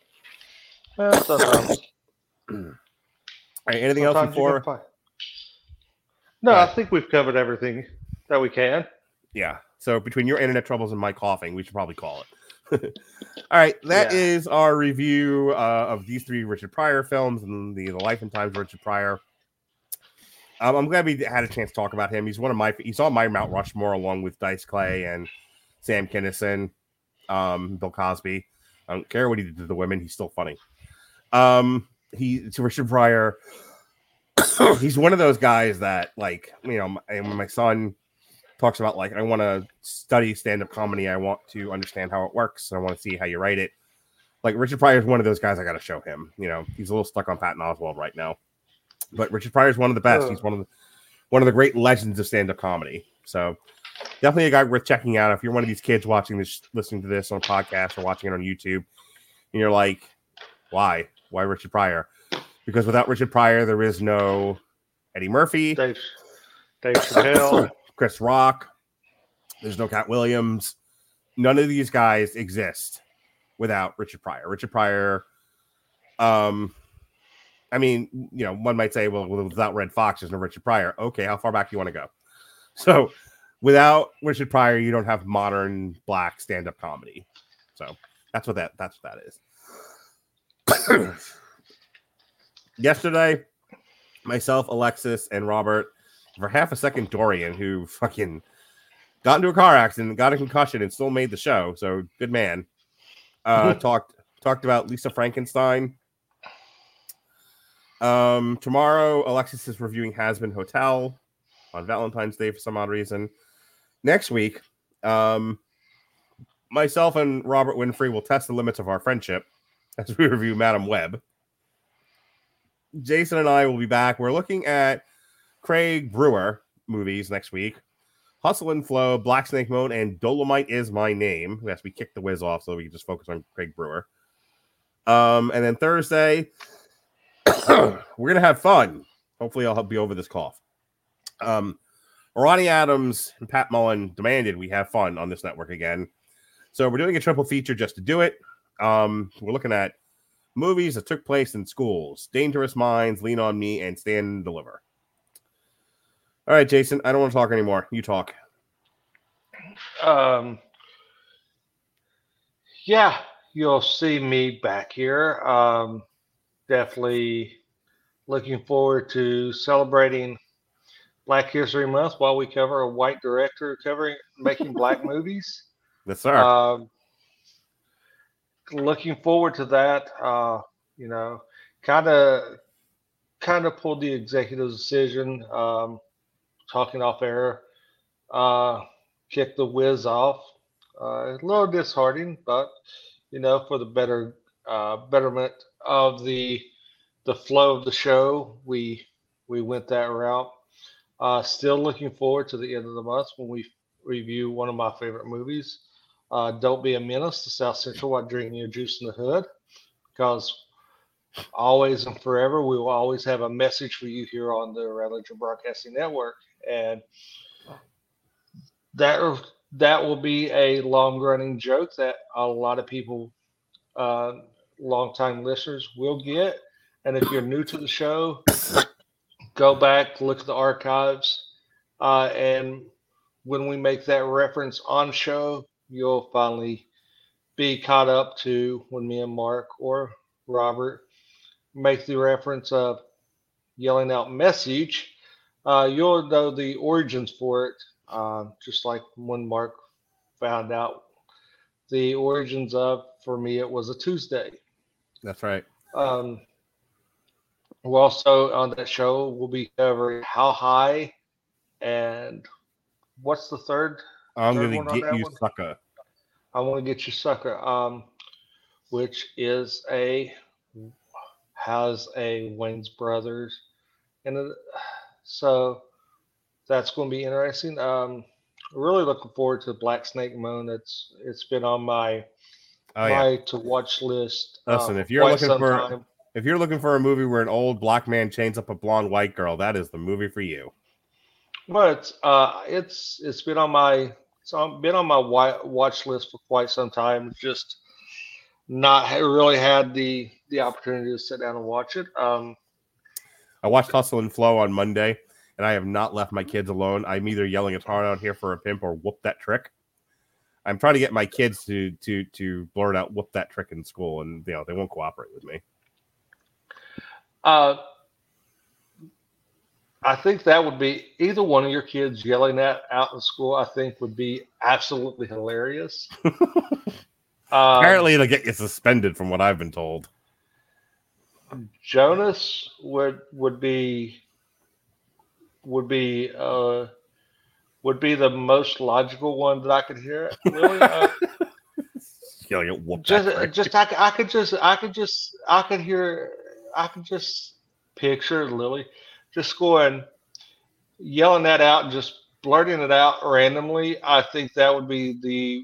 All right, anything else before? No, I think we've covered everything that we can. Yeah. So between your internet troubles and my coughing, we should probably call it. All right, that is our review of these three Richard Pryor films and the life and times of Richard Pryor. I'm glad we had a chance to talk about him. He's he's on my Mount Rushmore along with Dice Clay and Sam Kinison, Bill Cosby. I don't care what he did to the women; he's still funny. Richard Pryor. He's one of those guys that, like, when my son talks about, like, I want to study stand-up comedy, I want to understand how it works, and I want to see how you write it. Like, Richard Pryor is one of those guys I got to show him. He's a little stuck on Patton Oswalt right now, but Richard Pryor is one of the best. He's one of the great legends of stand-up comedy. So definitely a guy worth checking out. If you're one of these kids watching this, listening to this on a podcast or watching it on YouTube, and you're like, why Richard Pryor? Because without Richard Pryor, there is no Eddie Murphy, Dave Chappelle, Chris Rock. There's no Cat Williams. None of these guys exist without Richard Pryor. Richard Pryor. One might say, well, without Red Fox, there's no Richard Pryor. Okay, how far back do you want to go? So, without Richard Pryor, you don't have modern black stand-up comedy. So that's what that is. Yesterday, myself, Alexis, and Robert, for half a second, Dorian, who fucking got into a car accident, got a concussion, and still made the show. So good man. Talked about Lisa Frankenstein. Tomorrow, Alexis is reviewing Hazbin Hotel on Valentine's Day for some odd reason. Next week, myself and Robert Winfrey will test the limits of our friendship as we review Madam Web. Jason and I will be back. We're looking at Craig Brewer movies next week. Hustle and Flow, Black Snake Moan, and Dolomite Is My Name. Yes, we kicked the whiz off so we can just focus on Craig Brewer. And then Thursday, we're going to have fun. Hopefully I'll be over this cough. Ronnie Adams and Pat Mullen demanded we have fun on this network again. So we're doing a triple feature just to do it. We're looking at movies that took place in schools: Dangerous Minds, Lean on Me, and Stand and Deliver. All right, Jason, I don't want to talk anymore. You talk. Yeah, you'll see me back here. Definitely looking forward to celebrating Black History Month while we cover a white director making black movies. Yes, sir. Looking forward to that. Kind of pulled the executive decision, talking off air, kicked the whiz off. A little disheartening, but for the betterment of the flow of the show, we went that route. Still looking forward to the end of the month when we review one of my favorite movies, Don't Be a Menace to South Central While Drinking Your Juice in the Hood, because always and forever we will always have a message for you here on the Red Legend Broadcasting Network, and that will be a long-running joke that a lot of people, long-time listeners, will get. And if you're new to the show, go back, look at the archives, and when we make that reference on show, you'll finally be caught up to when me and Mark or Robert make the reference of yelling out message. You'll know the origins for it, just like when Mark found out the origins of, for me, it was a Tuesday. That's right. We'll also, on that show, we'll be covering How High and what's the third? I'm going to get you, sucker. I want to get you, sucker. Which has a Wayne's Brothers, and so that's going to be interesting. Really looking forward to Black Snake Moan. It's been on my to watch list. Listen, if you're looking for a movie where an old black man chains up a blonde white girl, that is the movie for you. But it's been on my watch list for quite some time. Just not really had the opportunity to sit down and watch it. I watched Hustle and Flow on Monday, and I have not left my kids alone. I'm either yelling as hard out here for a pimp or whoop that trick. I'm trying to get my kids to blurt out whoop that trick in school, and they won't cooperate with me. I think that would be either one of your kids yelling that out in school. I think would be absolutely hilarious. Apparently, it'll get you suspended, from what I've been told. Jonas would be the most logical one that I could hear. Really, I could just picture Lily just going, yelling that out and just blurting it out randomly. I think that would be the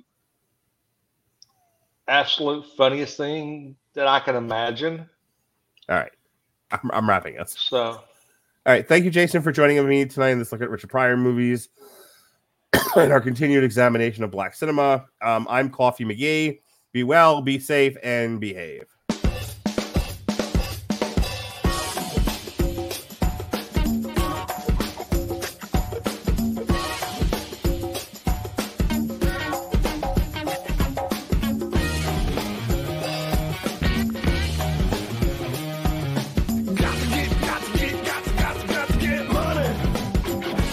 absolute funniest thing that I can imagine. All right. I'm wrapping us. So, all right. Thank you, Jason, for joining me tonight in this look at Richard Pryor movies and our continued examination of black cinema. I'm Coffee McGee. Be well, be safe, and behave.